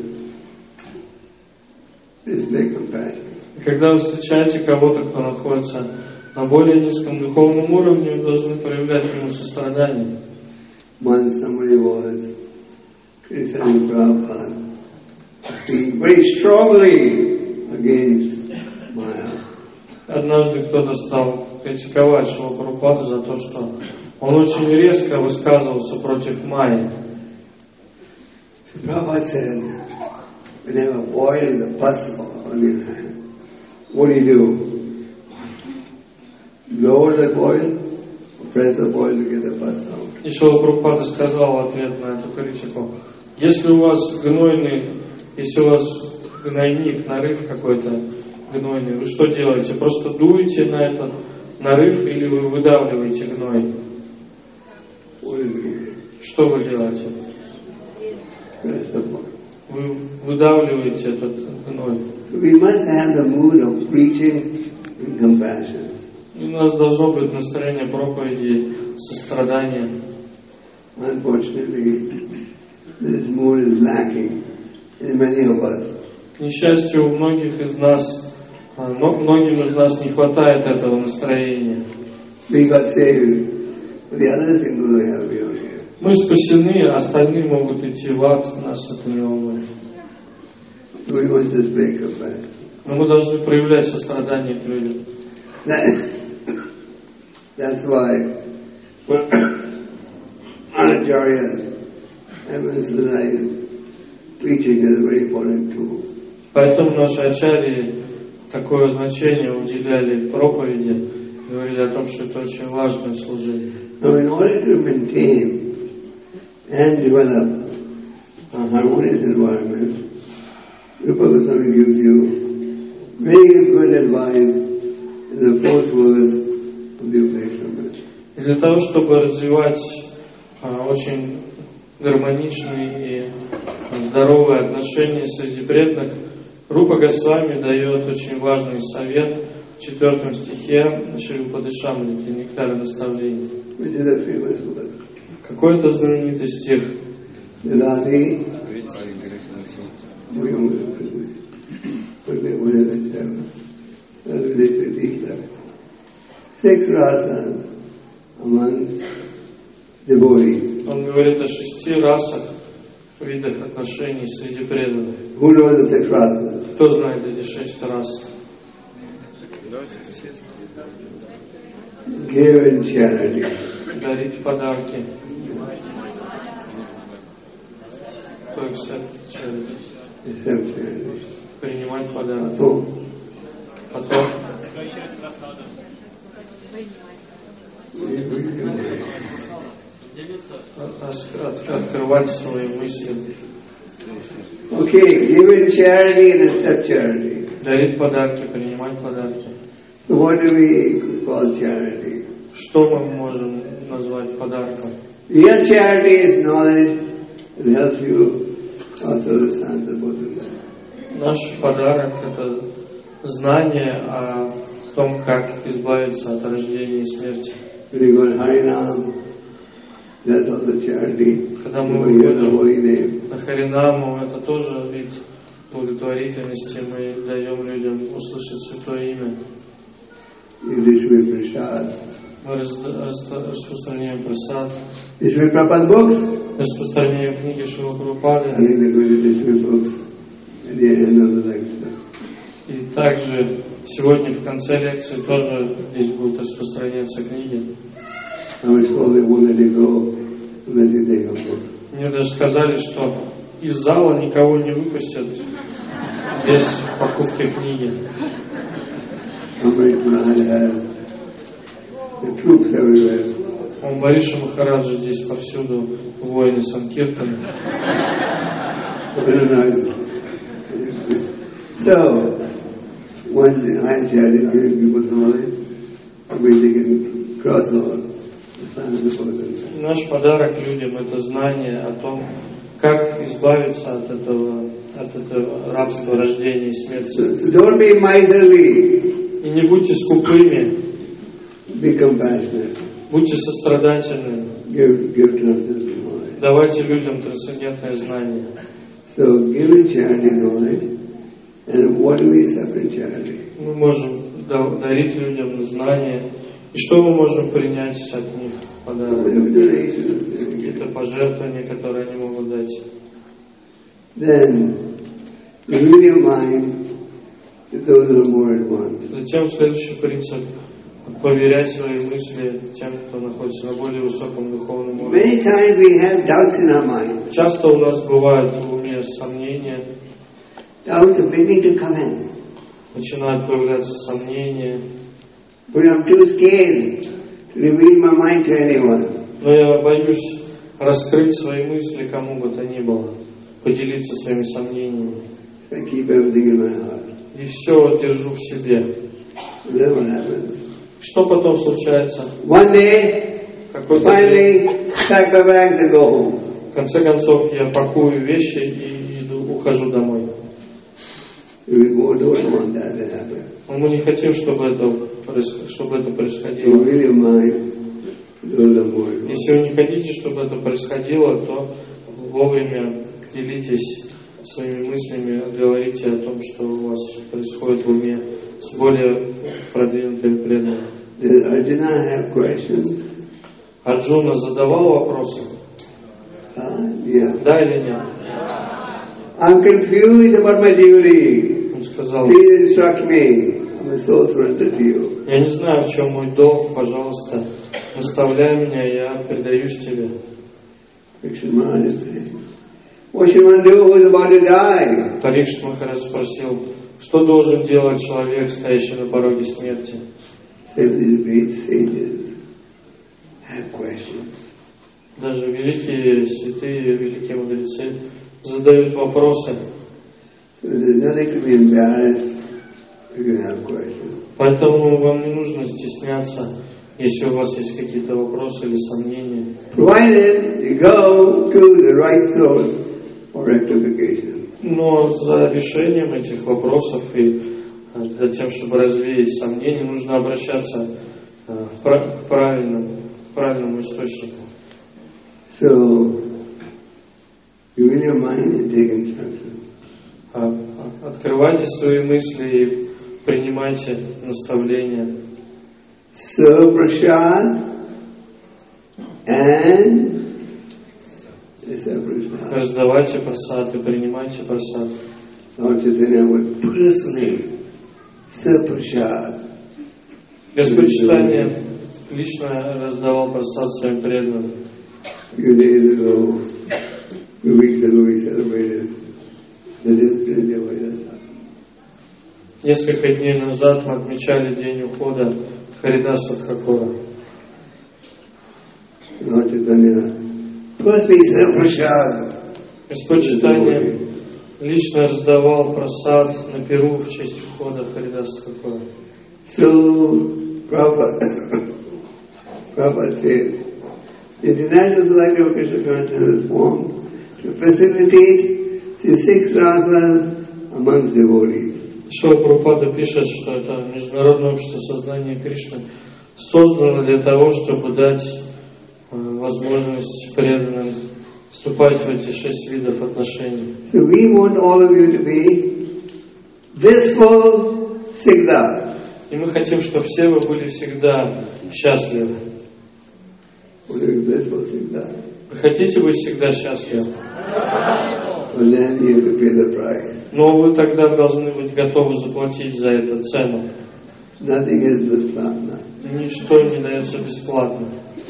display compassion. И когда вы встречаете кого-то, кто находится на более низком духовном уровне, вы должны проявлять к нему сострадание. Once somebody was criticizing Prabhupada, speaking very strongly against Maya. Однажды кто-то стал критиковать Шрила Прабхупаду за то, что он очень резко высказывался против Майи. So Prabhupada said, when you have a boil the pus on your hand, what do you do? Lower the boil, or press the boil to get the pus out? И Шрила Прабхупада сказал в ответ на эту критику: если у вас гнойный, если у вас гнойник, нарыв какой-то гнойный, вы что делаете? Просто дуете на этот нарыв или вы выдавливаете гной? Что вы делаете? Вы выдавливаете этот гной. We must have the mood of preaching in compassion. И у нас должно быть настроение проповеди, сострадания. Unfortunately, this mood is lacking in many of us. К несчастью, у многих из нас, но многим из нас не хватает этого настроения. We got saved, but the others can go to hell beyond here. Мы спасены, а остальные могут идти в ад, нас это не волнует. So we must display compassion. Но мы должны проявлять сострадание к людям. That's why Acharyas emphasize preaching is a very important tool. Поэтому наши ачарьи такое значение уделяли проповеди, говорили о том, что это очень важное служение. Now, in order to maintain and develop a harmonious environment, Rupa Goswami gives you very good advice in the fourth verse of the Upanishad. И для того, чтобы развивать а, очень гармоничные и здоровые отношения среди преданных, Рупа Госвами дает очень важный совет в четвертом стихе Шри Упадешамрити, Нектара наставлений. Какой это знаменитый стих? Six rasas among devotees. Он говорит о шести расах, видах отношений среди преданных. Who knows the six rasas? Кто знает эти шесть рас? Give in charity. Дарить подарки. To accept charity. Accept charity. Принимать подарки. So, Потом открывать свои мысли. Okay, give in charity and accept charity. Дарить подарки, принимать подарки. So what do we call charity? Что мы можем назвать подарком? Real charity is knowledge that helps you also understand the Buddha. Наш подарок – это знание о том, как избавиться от рождения и смерти. When you go to Harinam, that's also charity. Когда мы When you hear the выходим holy name. на Харинаму, это тоже вид благотворительности. Мы даем людям услышать святое имя. You distribute prasad. Мы распространяем прасад, Distribute Prabhupada's books. распространяем книги Шрила I Прабхупады. think they're going to distribute books at the end of the lecture. И также сегодня в конце лекции тоже здесь будут распространяться книги. I was told they won't let you go unless you take a book. Мне даже сказали, что из зала никого не выпустят без покупки книги. Amrit Maharaj has the troops everywhere. Амбариша Махараджа здесь повсюду, воины Санкиртаны. So, when I started giving people knowledge, we can cross over the sign of the person. Наш подарок людям – это знание о том, как избавиться от этого, от этого рабства рождения и смерти. So, so don't be miserly, И не будьте скупыми, be compassionate, будьте сострадательными, give, give transcendental knowledge. давайте людям трансцендентное знание. So, give in charity knowledge, and what do we accept in charity? Мы можем да- дарить людям знание. И что мы можем принять от них в подарок? Какие-то пожертвования, которые они могут дать. Then, renew your mind to those who are more advanced. Затем следующий принцип – поверять свои мысли тем, кто находится на более высоком духовном уровне. Many times we have doubts in our mind. Часто у нас бывают в уме сомнения, Doubts are beginning to come in. начинают появляться сомнения. But I'm too scared to reveal my mind to anyone. Но я боюсь раскрыть свои мысли кому бы то ни было, поделиться своими сомнениями. I keep everything in my heart. И все держу в себе. And then what happens? Что потом случается? One day, Какой-то день, finally, pack my bags and go home. в конце концов, я пакую вещи и иду, ухожу домой. We don't want that to happen. Но мы не хотим, чтобы это, проис- чтобы это You происходило. really mind those are more advanced. Если вы не хотите, чтобы это происходило, то вовремя делитесь своими мыслями, говорите о том, что у вас происходит в уме с более продвинутыми преданными. Does Arjuna have questions? Арджуна задавал вопросы? Uh, yeah. Да или нет? I'm confused about my duty. Он сказал, Please instruct me. I'm so surrendered to you. я не знаю, в чем мой долг, пожалуйста, наставляй меня, я предаюсь тебе. Krishna Maharaj is saying, what should one do who is about to die? Парикшит Махарадж спросил, что должен делать человек, стоящий на пороге смерти? So these great sages have questions. Даже великие святые, великие мудрецы задают вопросы. So there's nothing to be embarrassed if you have questions. Поэтому вам не нужно стесняться, если у вас есть какие-то вопросы или сомнения. Provided you go to the right source for rectification. Но за решением этих вопросов и э, для тем, чтобы развеять сомнения, нужно обращаться э, в пра- к правильному, к правильному источнику. So, you in your mind and take instruction. А, а, Открывайте свои мысли и принимайте наставления. Serve prasad and serve prasad. Раздавайте прасад и принимайте прасад. Lord Chaitanya would personally serve prasad. Господь Чайтанья лично раздавал прасад своим преданным. A few days ago, a few weeks ago, we celebrated the discipline of Vairasa. Несколько дней назад мы отмечали день ухода Харидаса Тхакура. Lord Chaitanya Chaitanya. First we serve prasad. Господь Чайтанья лично раздавал прасад на перу в честь входа в Харидас Тхакура. So, Prabhupada, Prabhupada said, the International Society of Krishna Consciousness was formed to facilitate the six rasas amongst devotees. Шрила Прабхупада пишет, что это Международное общество сознания Кришны создано для того, чтобы дать э, возможность преданным вступать в эти шесть видов отношений. So we want all of you to be blissful Siddha. И мы хотим, чтобы все вы были всегда счастливы. Want to be blissful Siddha. Вы хотите быть всегда счастливы? Well, then you have to pay the price. Но вы тогда должны быть готовы заплатить за это цену. Nothing is bhasplatna. Ничто не дается бесплатно.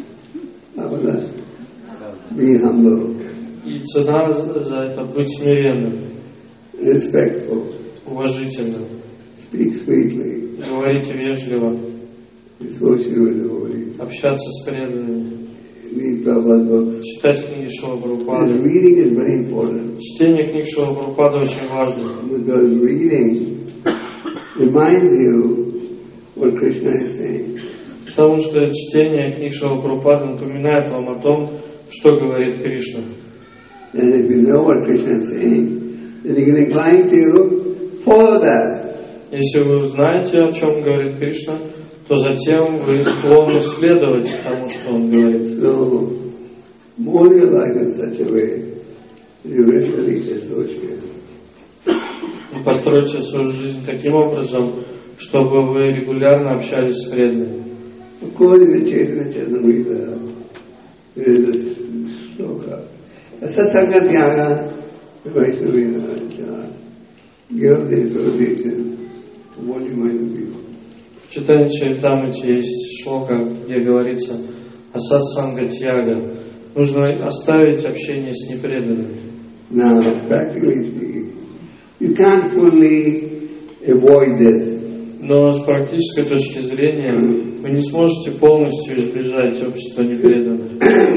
Be humble, И цена за это быть смиренным, respectful, уважительным, speak sweetly, говорить вежливо, associate with devotees, общаться с преданными, read Prabhupada's books. читать книги Шрила This Прабхупады. reading is very important Чтение книг Шрила Прабхупады очень важно, because reading reminds you what Krishna is saying. потому что чтение книг Шрила Прабхупады напоминает вам о том, что говорит Кришна. And if you know what Krishna is saying, then you can incline to follow that. Если вы знаете, о чем говорит Кришна, то затем вы склонны следовать тому, что он говорит. So, mold your life in such a way that you regularly associate. И постройте свою жизнь таким образом, чтобы вы регулярно общались с преданными. According to Chaitanya Charitamrita, there is a sloka. Satsanga Tyaga Vaishnavina give the association to what you might be. В читании Чаритамрити есть шлока, где говорится о сатсанга тьяга. Нужно оставить общение с непреданными. Now, practically speaking, you can't fully avoid this. Но с практической точки зрения вы не сможете полностью избежать общества непреданных.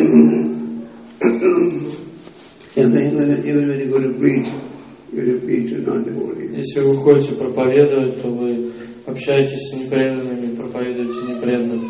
Even when you go to preach, you preach to non-devotees. Если вы ходите проповедовать, то вы общаетесь с непреданными, проповедуете непреданным.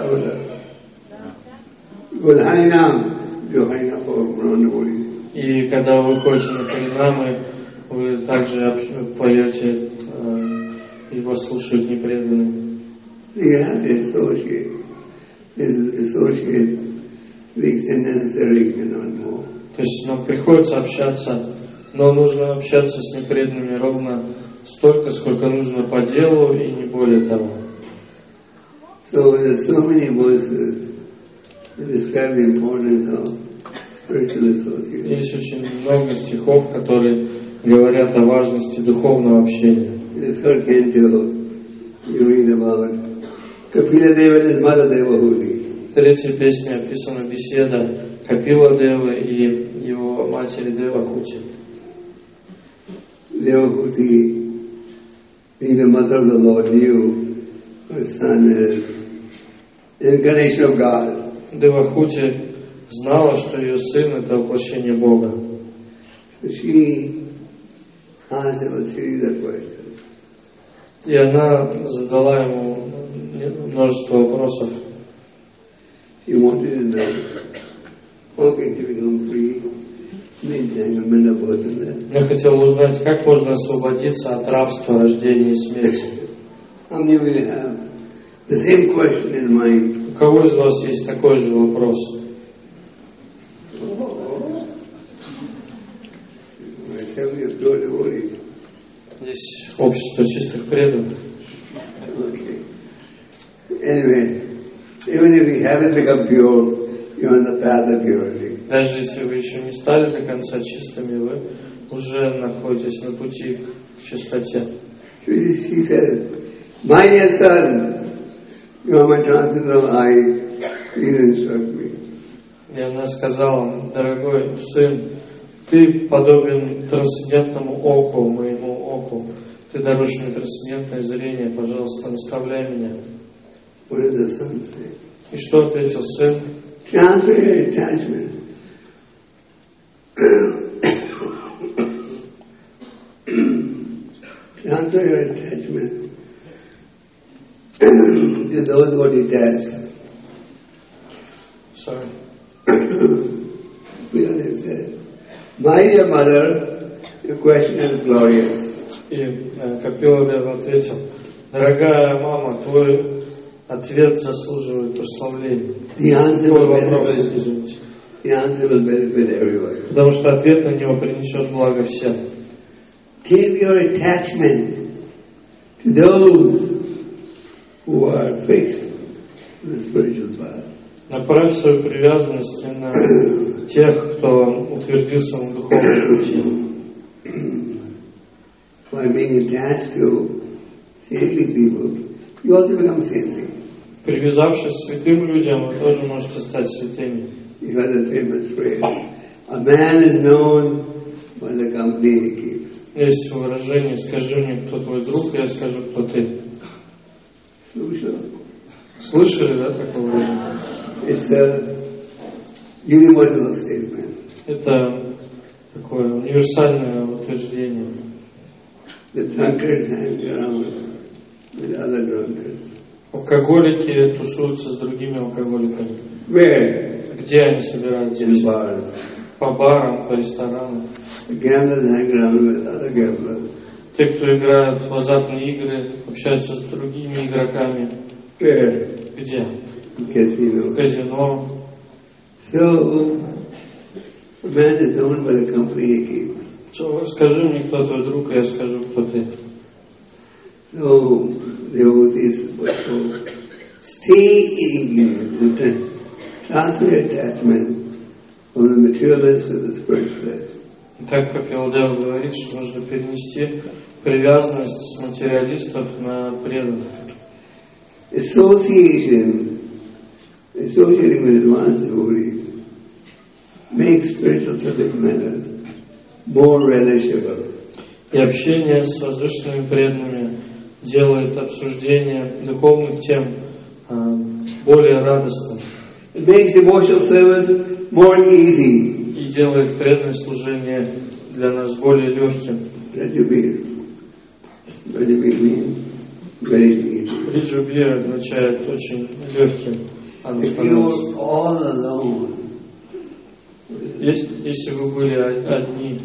Go to Harinam, you Harinam for non-devotees. И когда вы ходите на харинамы, вы также общ- поете, э, и вас слушают непреданные. You have to associate. This associate makes it necessary and not more. То есть нам приходится общаться, но нужно общаться с непреданными ровно столько, сколько нужно по делу и не более того. So there are so many verses that describe the importance of spiritual association. Есть очень много стихов, которые говорят о важности духовного общения. In the third canto, you read about Kapila Deva and his mother Devahuti. В третьей песне описана беседа Капила Девы и его матери Девахути. Devahuti, being the mother of the Lord, knew her son is the incarnation of God. Девахути знала, что ее сын — это воплощение Бога. So she asked him a series of questions. И она задала ему множество вопросов. She wanted to know how can she become free from the entanglement of birth and death. Я хотел узнать, как можно освободиться от рабства, рождения и смерти. How many of you have the same question in mind? У кого из вас есть такой же вопрос? Myself, you have pure devotees. Здесь общество чистых преданных. Okay. Anyway, even if you haven't become pure, you're on the path of purity. Даже если вы еще не стали до конца чистыми, вы уже находитесь на пути к чистоте. She, she says, my dear son, you are my transcendental eye, please instruct me. И она сказала: дорогой сын, ты подобен трансцендентному оку, моему оку. Ты даруешь мне трансцендентное зрение, пожалуйста, наставляй меня. What did the son say? И что ответил сын? transfer your attachment. Transfer your attachment to those who are detached. Sorry. Vyasa said, "My dear mother, your question is glorious." И э, Капиладев ответил: дорогая мама, твой ответ заслуживает прославления. The answer Твой will вопрос, benefit, извините. the answer will benefit everyone. Потому что ответ на него принесет благо всем. Keep your attachment to those who are fixed in the spiritual path. Направь свою привязанность на тех, кто утвердился на духовном пути. By being attached to saintly people, you also become saintly. Привязавшись к святым людям, вы тоже можете стать святыми. You heard the famous phrase, a man is known by the company he keeps. Есть выражение: скажи мне, кто твой друг, я скажу, кто ты. Слушал. Слышали, да, такое выражение? It's a universal statement. Это такое универсальное утверждение. The drunkards hang around with other drunkards. Алкоголики тусуются с другими алкоголиками. Where? Где они собираются? In bars. По барам, по ресторанам. The gamblers hang around with other gamblers. Те, кто играют в азартные игры, общаются с другими игроками. Where? Где? In casino. В казино. So, a man is known by the company he keeps. Что, скажи мне, кто твой друг, я скажу, кто ты. So, devotees also stay engaged, transfer attachment from the materialist to the spiritualist. Так как Капиладев говорит, что нужно перенести привязанность с материалистов на преданных. Association, associating with advanced devotees, makes spiritual subject matters more relishable. И общение с возвышенными преданными делает обсуждение духовных тем а, более радостным. It makes devotional service more easy. И делает преданное служение для нас более легким. Rajabir. Rajabir means very easy. Риджубир означает очень легким. Оно If становится. you're all alone, Если, если вы были одни,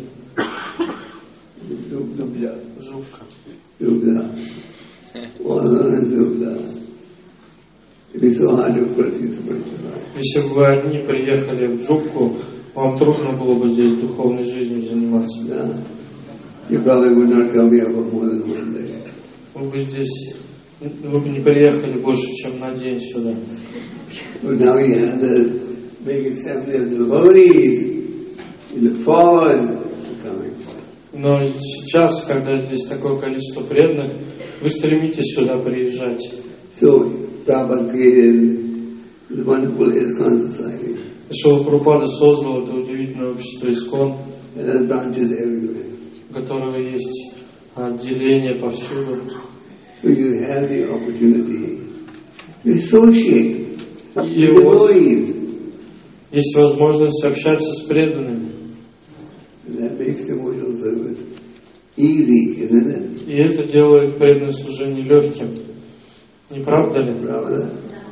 Dubla, жутко. Dubla, all alone in Dubla, it is so hard to pursue spiritual life. Если бы вы одни приехали в Джубку, вам трудно было бы здесь духовной жизнью заниматься. Yeah. You probably would not come here for more than one day. Вы бы здесь, вы бы не приехали больше, чем на день сюда. But now you have this big assembly of devotees. You look forward to coming. Но сейчас, когда здесь такое количество преданных, вы стремитесь сюда приезжать. So, Prabhupada created the wonderful ISKCON society. Шрила Прабхупада создал это удивительное общество ИСККОН, And there's branches everywhere. у которого есть отделения повсюду. So you have the opportunity to associate with И у вас devotees. есть возможность общаться с преданными. And that makes devotional service easy, isn't it? И это делает преданное служение легким. Не правда ли? Prabhupada.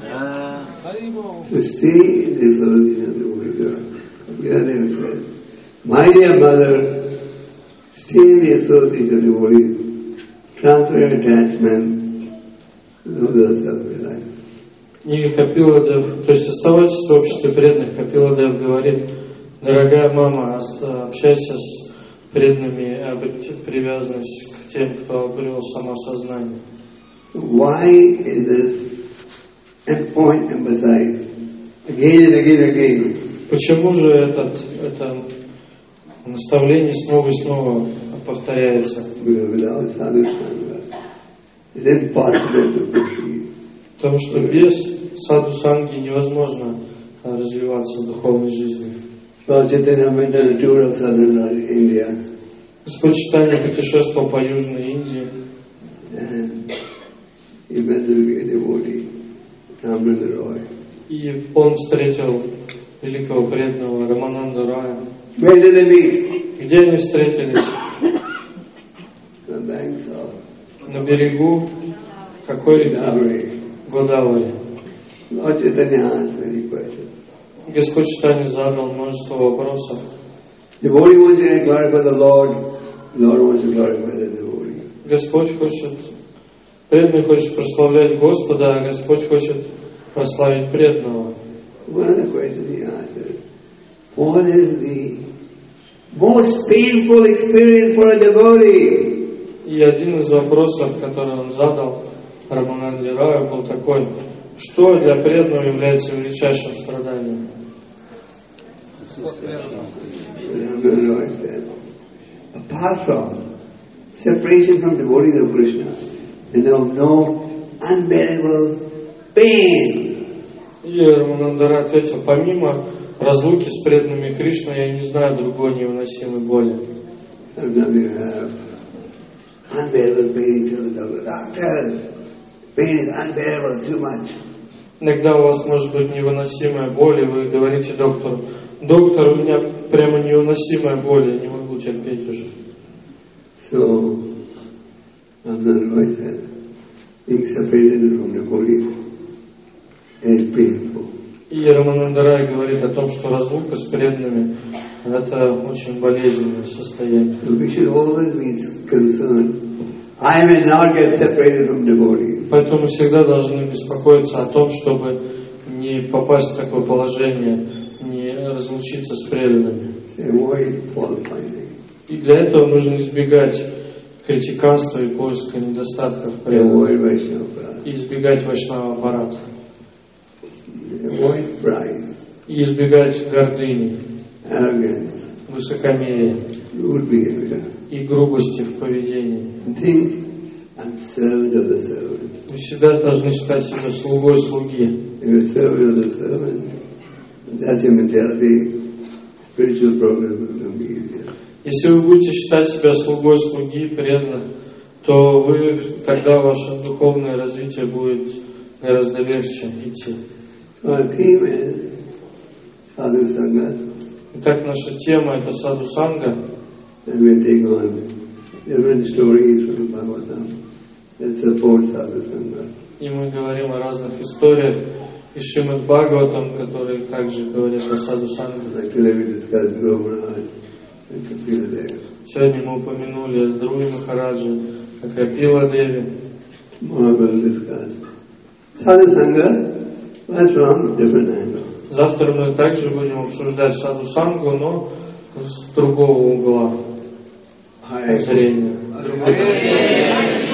So stay in the association of devotees. Kapila said, my dear mother, stay in the association of devotees. Transfer attachment to those self-reliance. И Капиладев, то есть оставайтесь в обществе преданных. Капиладев говорит: дорогая мама, общайся с преданными, обрети привязанность к тем, кто обрел самосознание. Why is this point emphasized again and again and again? Почему же этот, это наставление снова и снова повторяется? Without sadhu-sangha, it's impossible to proceed. Потому что без саду-санги невозможно развиваться в духовной жизни. Lord Chaitanya went on a tour of southern India. Господь Чайтанья путешествовал по Южной Индии. And he met the great devotee, Amrita Roy. И он встретил великого преданного Рамананду Рая. Where did they meet? Где они встретились? The banks of На берегу какой реки? Godavari. Годавари. Lord Chaitanya asked many questions. Господь Чайтанья задал множество вопросов. Devotee wants to glorify the Lord. Lord wants to glorify the devotee. Господь хочет, преданный хочет прославлять Господа, а Господь хочет прославить преданного. One of the questions he asked is, what is the most painful experience for a devotee? И один из вопросов, который он задал Рамананде Раю, был такой: что для преданного является величайшим страданием? Ramana Roy said, apart from separation from devotees of Krishna, there is no unbearable pain. И Рамананда Рай ответил: помимо разлуки с преданными Кришны, я не знаю другой невыносимой боли. Sometimes you have unbearable pain to the doctor. Pain is unbearable too much. Иногда у вас может быть невыносимая боль, и вы говорите доктору: доктор, у меня прямо невыносимая боль, я не могу терпеть уже. So, Ramana Roy said, being separated from devotees is painful. И Рамананда Рай говорит о том, что разлука с преданными – это очень болезненное состояние. So we should always be concerned. I may not get separated from devotees. Поэтому мы всегда должны беспокоиться о том, чтобы не попасть в такое положение, не разлучиться с преданными. Say, avoid fault finding. И для этого нужно избегать критиканства и поиска недостатков Avoid преданных, Vaishnava. и избегать вайшнава аппарата, Avoid pride, и избегать гордыни, arrogance, высокомерия rude behavior. и грубости в поведении. Think I'm servant of the servant. Мы всегда должны считать себя слугой слуги. If you're servant of the servant, that's your mentality. Spiritual progress will become easier. Если вы будете считать себя слугой слуги, преданных, то вы, тогда ваше духовное развитие будет гораздо легче идти. So our theme is Sadhu Sangha, Итак, наша тема – это Саду Санга, and we take on different stories from Bhagavatam that support Sadhu Sangha. и мы говорим о разных историях из Шримад Бхагаватам, которые также говорят о Саду Санге. Like today we discussed Guru Maharaj and Kapila Dev. Сегодня мы упомянули Друви Махараджа, как Капила Деви. Tomorrow we'll discuss Sadhu Sangha, but from different angle. Завтра мы также будем обсуждать Саду Сангу, но с другого угла зрения. Другой точки.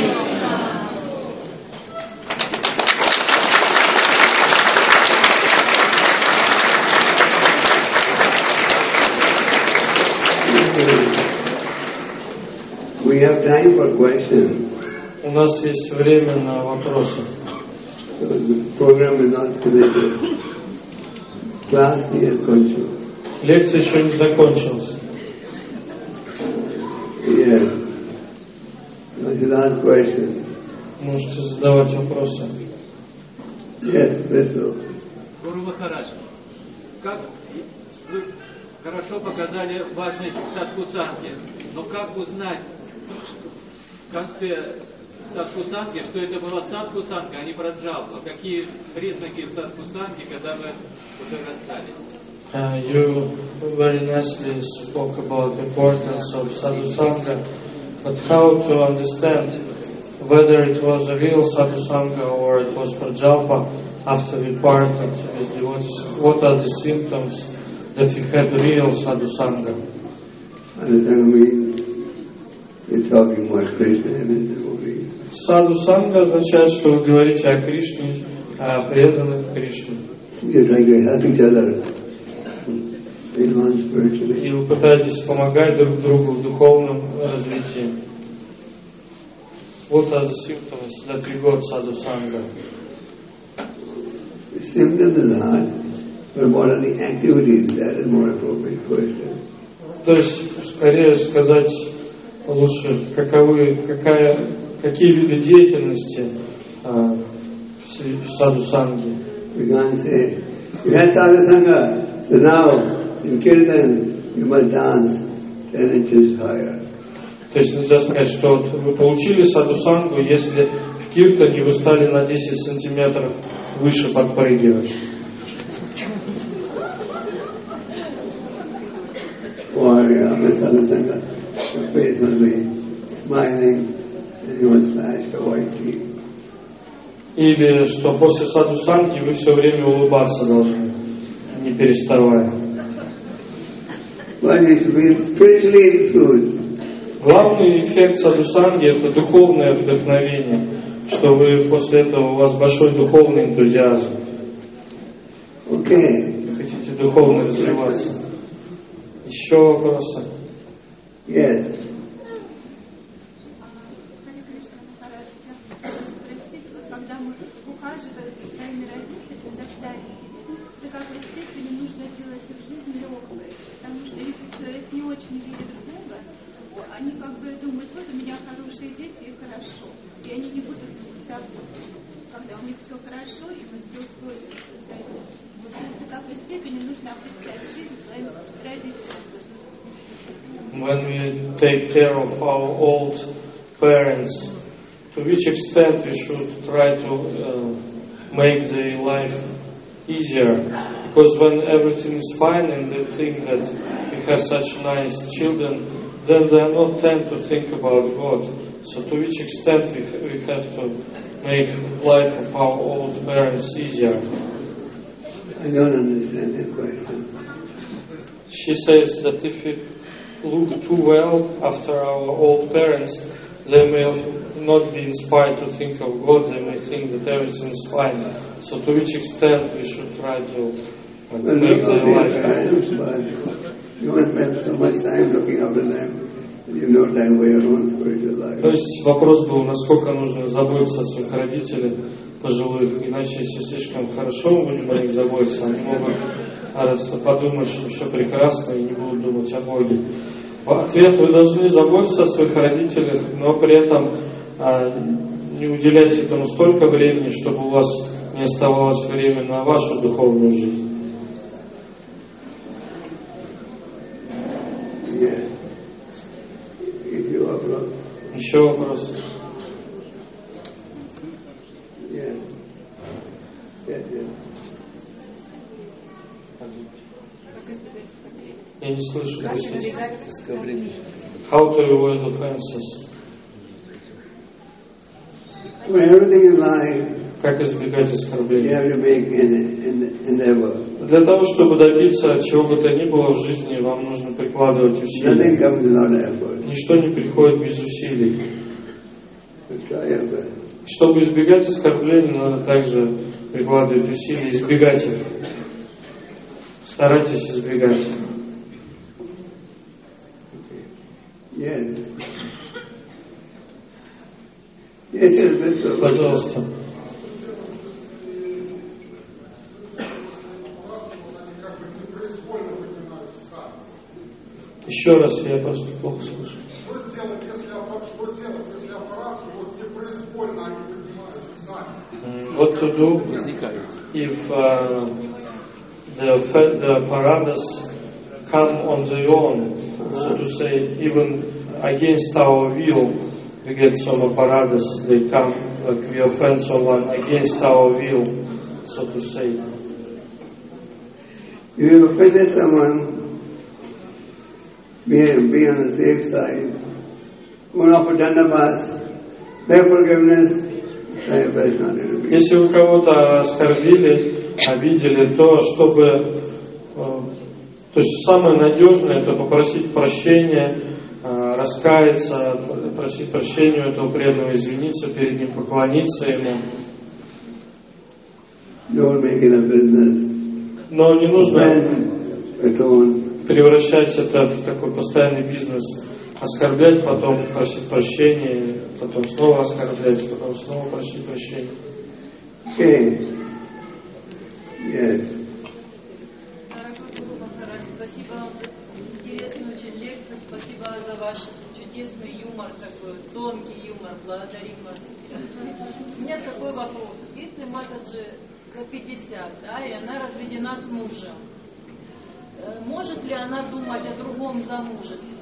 We have time for questions. У нас есть время на вопросы. So the program is not finished. Class is control. Лекция еще не закончилась. Yes. I should ask questions. Можете задавать вопросы. Yes, Vishnu. Гуру Махарадж, как вы хорошо показали важность садхусанги, но как узнать в конце садхусанги, что это была садхусанга, а не праджалпа? Какие признаки садхусанги, когда вы уже расстались? Uh, you very nicely spoke about the importance of Sadhu Sangha, but how to understand whether it was a real Sadhu Sangha or it was Prajalpa after we parted with devotees? What are the symptoms that we had real Sadhu Sangha? Sadhu Sangha means you're talking about Krishna and his devotees. Sadhu Sangha означает, что вы говорите о Кришне, о преданных Кришне. You're trying to help each other advance spiritually. И вы пытаетесь помогать друг другу в духовном развитии. What are the symptoms that we got Sadhu Sangha? The symptom is hard, but what are the activities? That is more appropriate question. То есть, скорее сказать лучше, каковы, какая, какие виды деятельности а, в Саду Санги. We can't say You had sadhusanga, so now in Kirtan you must dance ten inches higher. То есть нельзя сказать, что вот вы получили садхусангу, если в киртане вы стали на десять сантиметров выше подпрыгивать. Or uh, with sadhusanga, your face must be smiling and you must flash the white teeth. Или что после садхусанги вы все время улыбаться должны, не переставая. But you should be spiritually enthused. Главный эффект садхусанги — это духовное вдохновение, что вы после этого у вас большой духовный энтузиазм. Okay. Вы хотите духовно развиваться. Еще вопросы? Yes. Когда мы ухаживаем за своими родителями, за старенькими, до какой степени нужно делать их жизнь легкой. Потому что если человек не очень верит в Бога, они как бы думают, вот у меня хорошие дети и хорошо. И они не будут заботы. Когда у них все хорошо, и мы все условия создаем. Вот до какой степени нужно облегчать жизнь своим родителям. When we take care of our old parents, to which extent we should try to uh, make their life easier? Because when everything is fine and they think that we have such nice children, then they are not tend to think about God. So to which extent we, we have to make life of our old parents easier? I don't understand that question. She says that if we look too well after our old parents, they may not be inspired to think of God, they may think that everything is fine. So to which extent we should try to uh, Well, make look their at life your better? parents, but you must spend so much time looking after them, you don't time for your own spiritual life. То есть вопрос был, насколько нужно заботиться о своих родителях пожилых, иначе если слишком хорошо мы будем о них заботиться, они могут подумать, что все прекрасно и не будут думать о Боге. Ответ: вы должны заботиться о своих родителях, но при этом а, не уделять этому столько времени, чтобы у вас не оставалось времени на вашу духовную жизнь. Yes. Еще вопрос? Еще вопрос? Yes. Yes, yes. Я не слышу. How to avoid offenses? Well, everything in life Как избегать you оскорблений? have to make an, an endeavor. Для того, чтобы добиться чего бы то ни было в жизни, вам нужно прикладывать усилия. Nothing comes without effort. Ничто не приходит без усилий. So try your best. Чтобы избегать оскорблений, надо также прикладывать усилия, избегать их. Старайтесь избегать. Yes. Yes, yes, that's all. Пожалуйста. Еще раз, я просто плохо слышу. Что сделать, если аппарат, что делать, если аппарат вот непроизвольно они поднимаются сами? What to do if uh, the the apparatus come on their own, so to say, even against our will? We get some apparatus, they come, like we offend someone against our will, so to say. If you offended someone, be, be on the safe side. One offer dandavas, beg forgiveness, try your best not to repeat. Если вы кого-то оскорбили, обидели, то чтобы, э, то есть самое надежное — это попросить прощения, э, раскаяться, просить прощения у этого преданного, извиниться перед ним, поклониться ему. Don't make it a business. Но не нужно Then atone. превращать это в такой постоянный бизнес, оскорблять, потом просить прощения, потом снова оскорблять, потом снова просить прощения. Okay. Yes. Спасибо вам за интересную очень лекцию, спасибо за ваш чудесный юмор, такой тонкий юмор, благодарим вас. У меня такой вопрос. Если Матаджи за пятьдесят, да, и она разведена с мужем. Э, Может ли она думать о другом замужестве?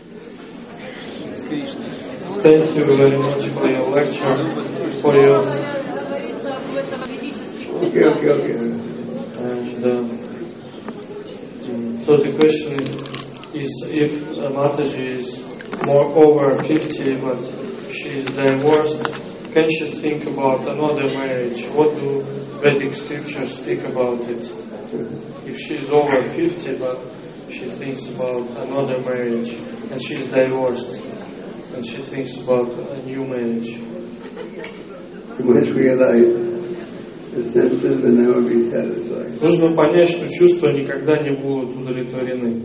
Thank you very much for your lecture, for your... Говорится об этом в ведических Okay, okay, okay. And, uh, so the question is, if uh, Mataji is more over fifty, but she is divorced, can she think about another marriage? What do Vedic scriptures speak about it? If she is over fifty, but she thinks about another marriage, and she is divorced, and she thinks about a new marriage. You must realize the senses will never be satisfied. Нужно понять, что чувства никогда не будут удовлетворены.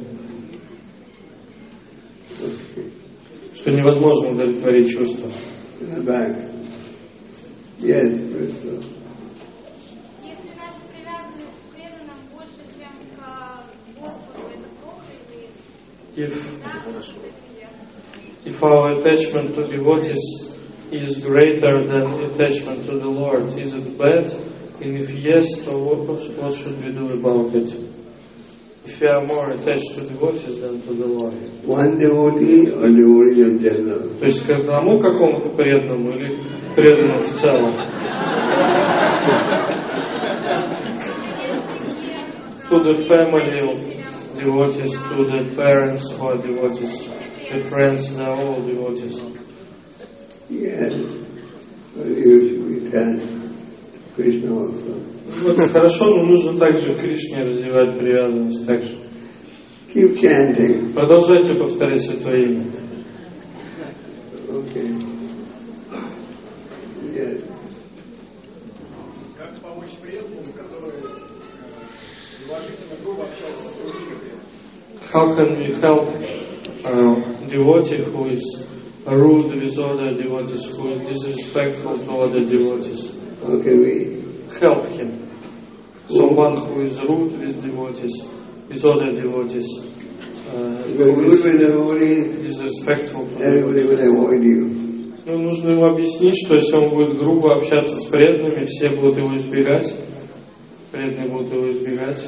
Что невозможно удовлетворить чувства. In the back. Yes, Crystal. Если наша привязанность к преданным больше, чем к Господу, это плохо или If, да, это if our attachment to devotees is greater than attachment to the Lord, is it bad? And if yes, so what, what should we do about it? If we are more attached to devotees than to the Lord. One devotee or devotees in general? То есть к одному какому-то преданному или преданному в целом? To the family devotees, to the parents who are devotees, the friends, they are all devotees. Yes. Well, you should be attached to Krishna also. Вот, хорошо, но нужно также к Кришне развивать привязанность. Также. Keep chanting. Продолжайте повторять Святое имя. Okay. Yes. Как помочь преданному, который уважительно грубо общался с другими? How can we help a devotee who is rude with other devotees, who is disrespectful to other devotees? How can we help him? Someone who is rude with devotees, with other devotees, uh, who is disrespectful to everybody will avoid you. Ну, нужно ему объяснить, что если он будет грубо общаться с преданными, все будут его избегать, преданные будут его избегать.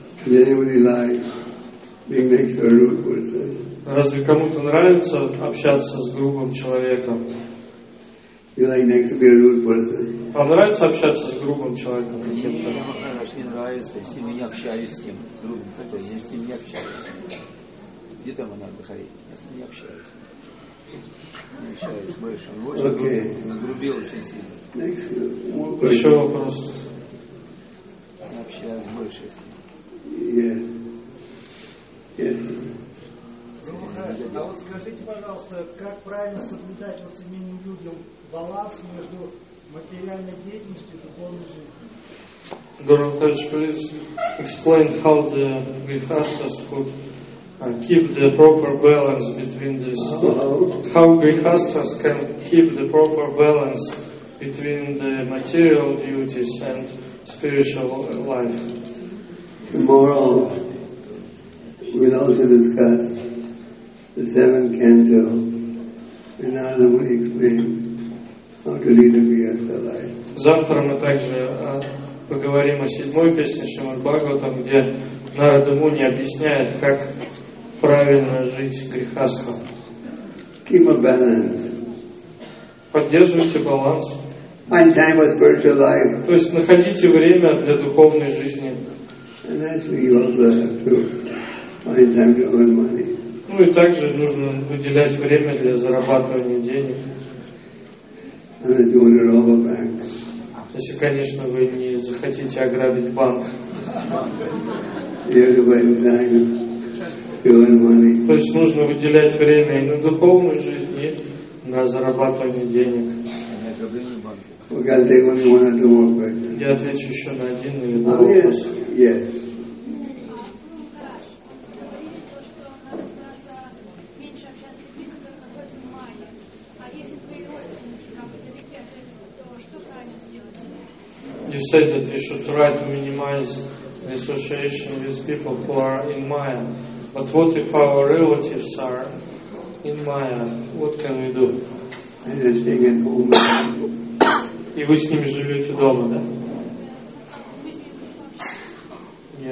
Разве кому-то нравится общаться с грубым человеком? You like next to be a rude person. Вам нравится общаться с грубым человеком каким-то? Мне нравится, если я общаюсь с тем грубым, который я с ним не общаюсь. Где там она отдыхает? Я с ним не общаюсь. Не общаюсь больше. Он очень okay. грубил, нагрубил очень сильно. Еще вопрос. Я общаюсь больше с ним. Yeah. Yes. А вот скажите, пожалуйста, как правильно соблюдать вот семейным людям баланс между материальной деятельностью и духовной жизнью? Guru Maharaj, please explain how the grihastas could uh, keep the proper balance between this. How grihastas can keep the proper balance between the material duties and spiritual life. Tomorrow we'll also discuss the seventh canto, and Narada Muni explains how to lead a grihastha life. Завтра мы также uh, поговорим о седьмой песне Шримад Бхагаватам, где Нарада Муни объясняет, как правильно жить грихастхом. Keep a balance. Поддерживайте баланс. Find time for spiritual life. То есть находите время для духовной жизни. And actually you also have to find time to earn money. Ну и также нужно выделять время для зарабатывания денег. Unless you want to rob a bank. Если, конечно, вы не захотите ограбить банк. You have to find time to earn money. То есть нужно выделять время и на духовную жизнь, и на зарабатывание денег. We can take only one or two more questions. Я отвечу еще на один или два oh, вопроса. Yes. Yes. You said that we should try to minimize the association with people who are in Maya. But what if our relatives are in Maya? What can we do? And they're staying at home. И вы с ними живете дома, да?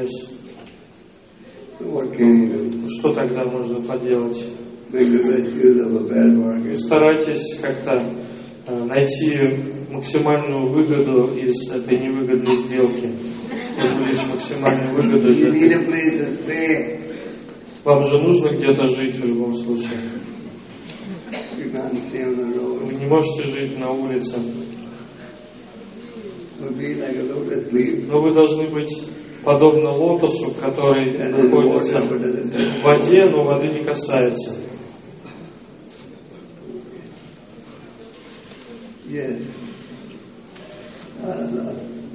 Yes. What can you do? Что тогда можно поделать? Make the best use of a bad bargain. Старайтесь как-то э, найти максимальную выгоду из этой невыгодной сделки. Извлечь максимальную выгоду из You need a этой. place to stay. Вам же нужно где-то жить в любом случае. You can't stay on the road. Вы не можете жить на улице. Would be like a lotus leaf. Но вы должны быть подобно лотосу, который And then находится water, but doesn't touch. в воде, но воды не касается. Yes. Allah.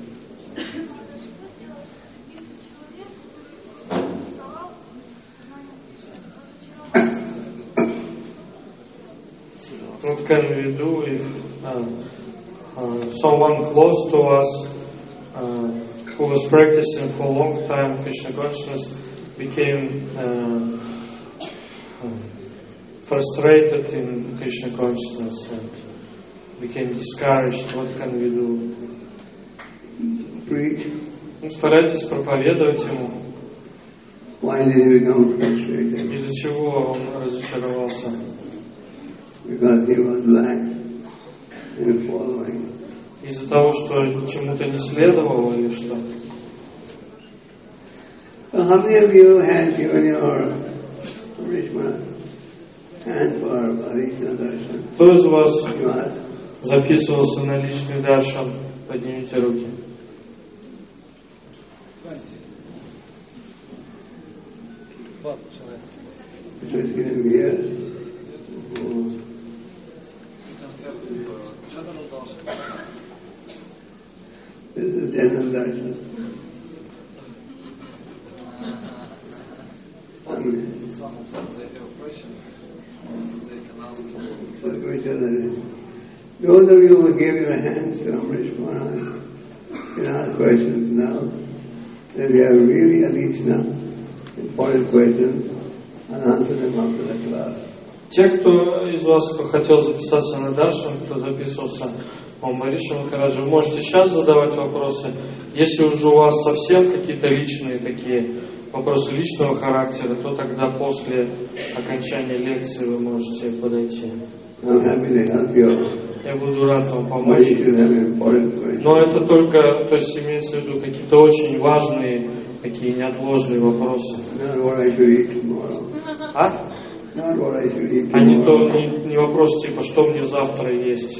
What can we do if uh, uh, someone close to us uh, who was practicing for a long time Krishna consciousness became uh, uh, frustrated in Krishna consciousness and became discouraged? What can we do? Preach. Ну, старайтесь проповедовать ему. Why did he become frustrated? Из-за чего он разочаровался? Because he was lax in following. Из-за того, что чему-то не следовало или что? So how many of you had given your Rishma hand for Adishna Darshan? Кто из вас You ask. записывался на личный даршан? Поднимите руки. So it's going to be here. This is general darshan. Amen. So Guruji, those of you who gave your hands to Amrish Maharaj can ask questions now. If you have really Alishna, important questions, and answer them after the class. Те, кто из вас, кто хотел записаться на даршан, кто записывался у Амриша Махараджа, вы можете сейчас задавать вопросы. Если уже у вас совсем какие-то личные такие вопросы личного характера, то тогда после окончания лекции вы можете подойти. I'm happy to help you. Я буду рад вам But помочь. you should have important questions. Но это только, то есть имеется в виду какие-то очень важные, такие неотложные вопросы. Not what I should eat tomorrow. А? Not what I should eat А не, то, tomorrow. не, не вопрос типа, что мне завтра есть.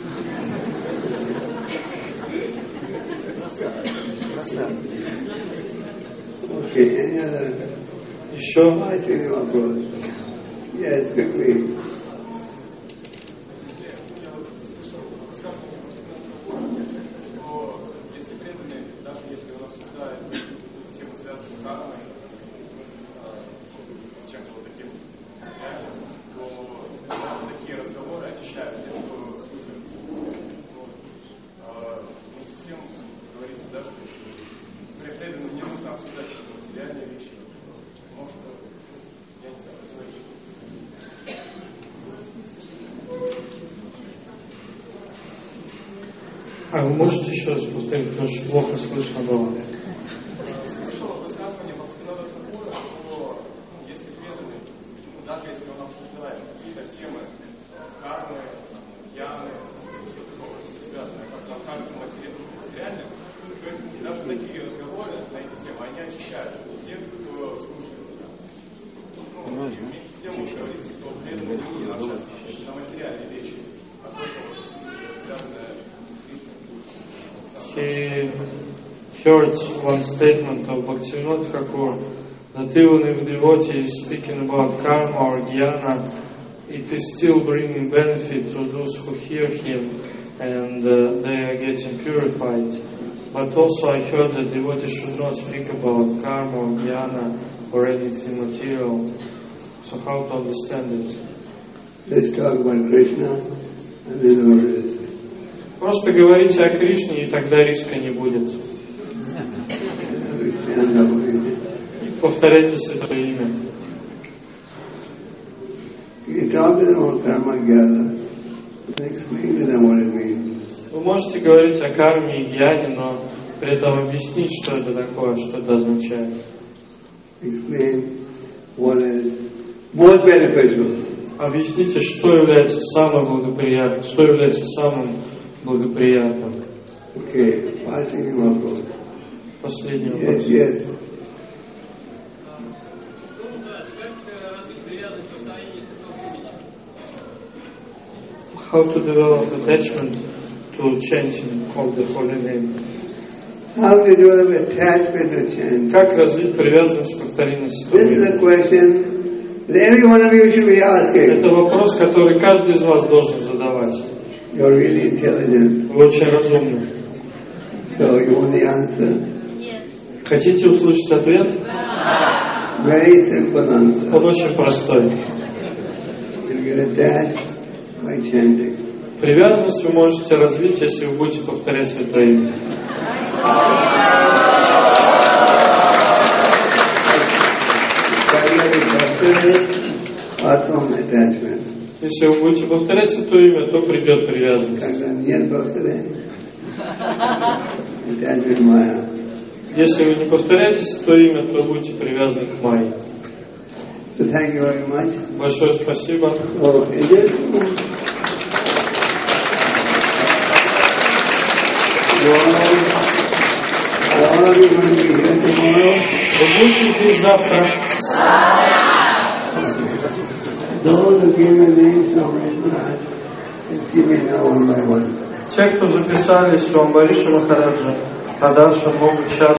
Okay, any other? Еще? Actually, вопрос. Yes, quickly. Если преданный, даже если он обсуждает темы, связанные с кармой, с чем-то вот таким реальным, то такие разговоры очищают. В смысле, вместе с тем говорится, да, что преданным не нужно обсуждать реальные вещи. Может, я не знаю, противоречит. А вы можете еще раз повторить, потому что плохо слышно было. Слышал высказывание Бхактивинода Такура, что если преданный, даже если он обсуждает какие-то темы кармы, яны, что-то такое связанное, как нам кажется материальным, то даже такие разговоры на эти темы, они очищают тех, кто слушает тебя. Ну, вместе с тем, что говорится, что преданный не нужно общаться на материальные вещи, а только вот связанное с личным. He heard one statement of Bhaktivinoda Thakur that even if devotee is speaking about karma or jnana, it is still bringing benefit to those who hear him and uh, they are getting purified. But also I heard that devotee should not speak about karma or jnana or anything material. So how to understand it? Let's talk about Krishna and then no risk. Просто говорите о Кришне, и тогда риска не будет. Повторяйте святое имя. You talk to them about karma jnana, explain to them what it means. Вы можете говорить о карме и гьяне, но при этом объяснить, что это такое, что это означает. Explain what is most beneficial. Объясните, что является самым благоприятным, что является самым благоприятным. Okay, passing вопрос. Последний вопрос. Yes, yes. How to develop attachment to chanting of the holy name? How to develop attachment to chanting? Как развить привязанность к повторению святого This is имени? a question that every one of you should be asking. Это вопрос, который каждый из вас должен задавать. You're really intelligent. Вы очень разумны. So you want the answer? Хотите услышать ответ? Very simple answer. Он очень простой. You get attached by chanting. Привязанность вы можете развить, если вы будете повторять святое имя. Если вы будете повторять святое имя, то придет привязанность. Если вы не повторяете святое имя, то будете привязаны к Майе. So thank you very much. Большое спасибо. So, in this all of you going to be here tomorrow. Вы будете здесь завтра. Those who gave me names of Rishmaharaj, can see me now one by one. Те, кто записались у Амбариша Махараджа, Адарша, могут сейчас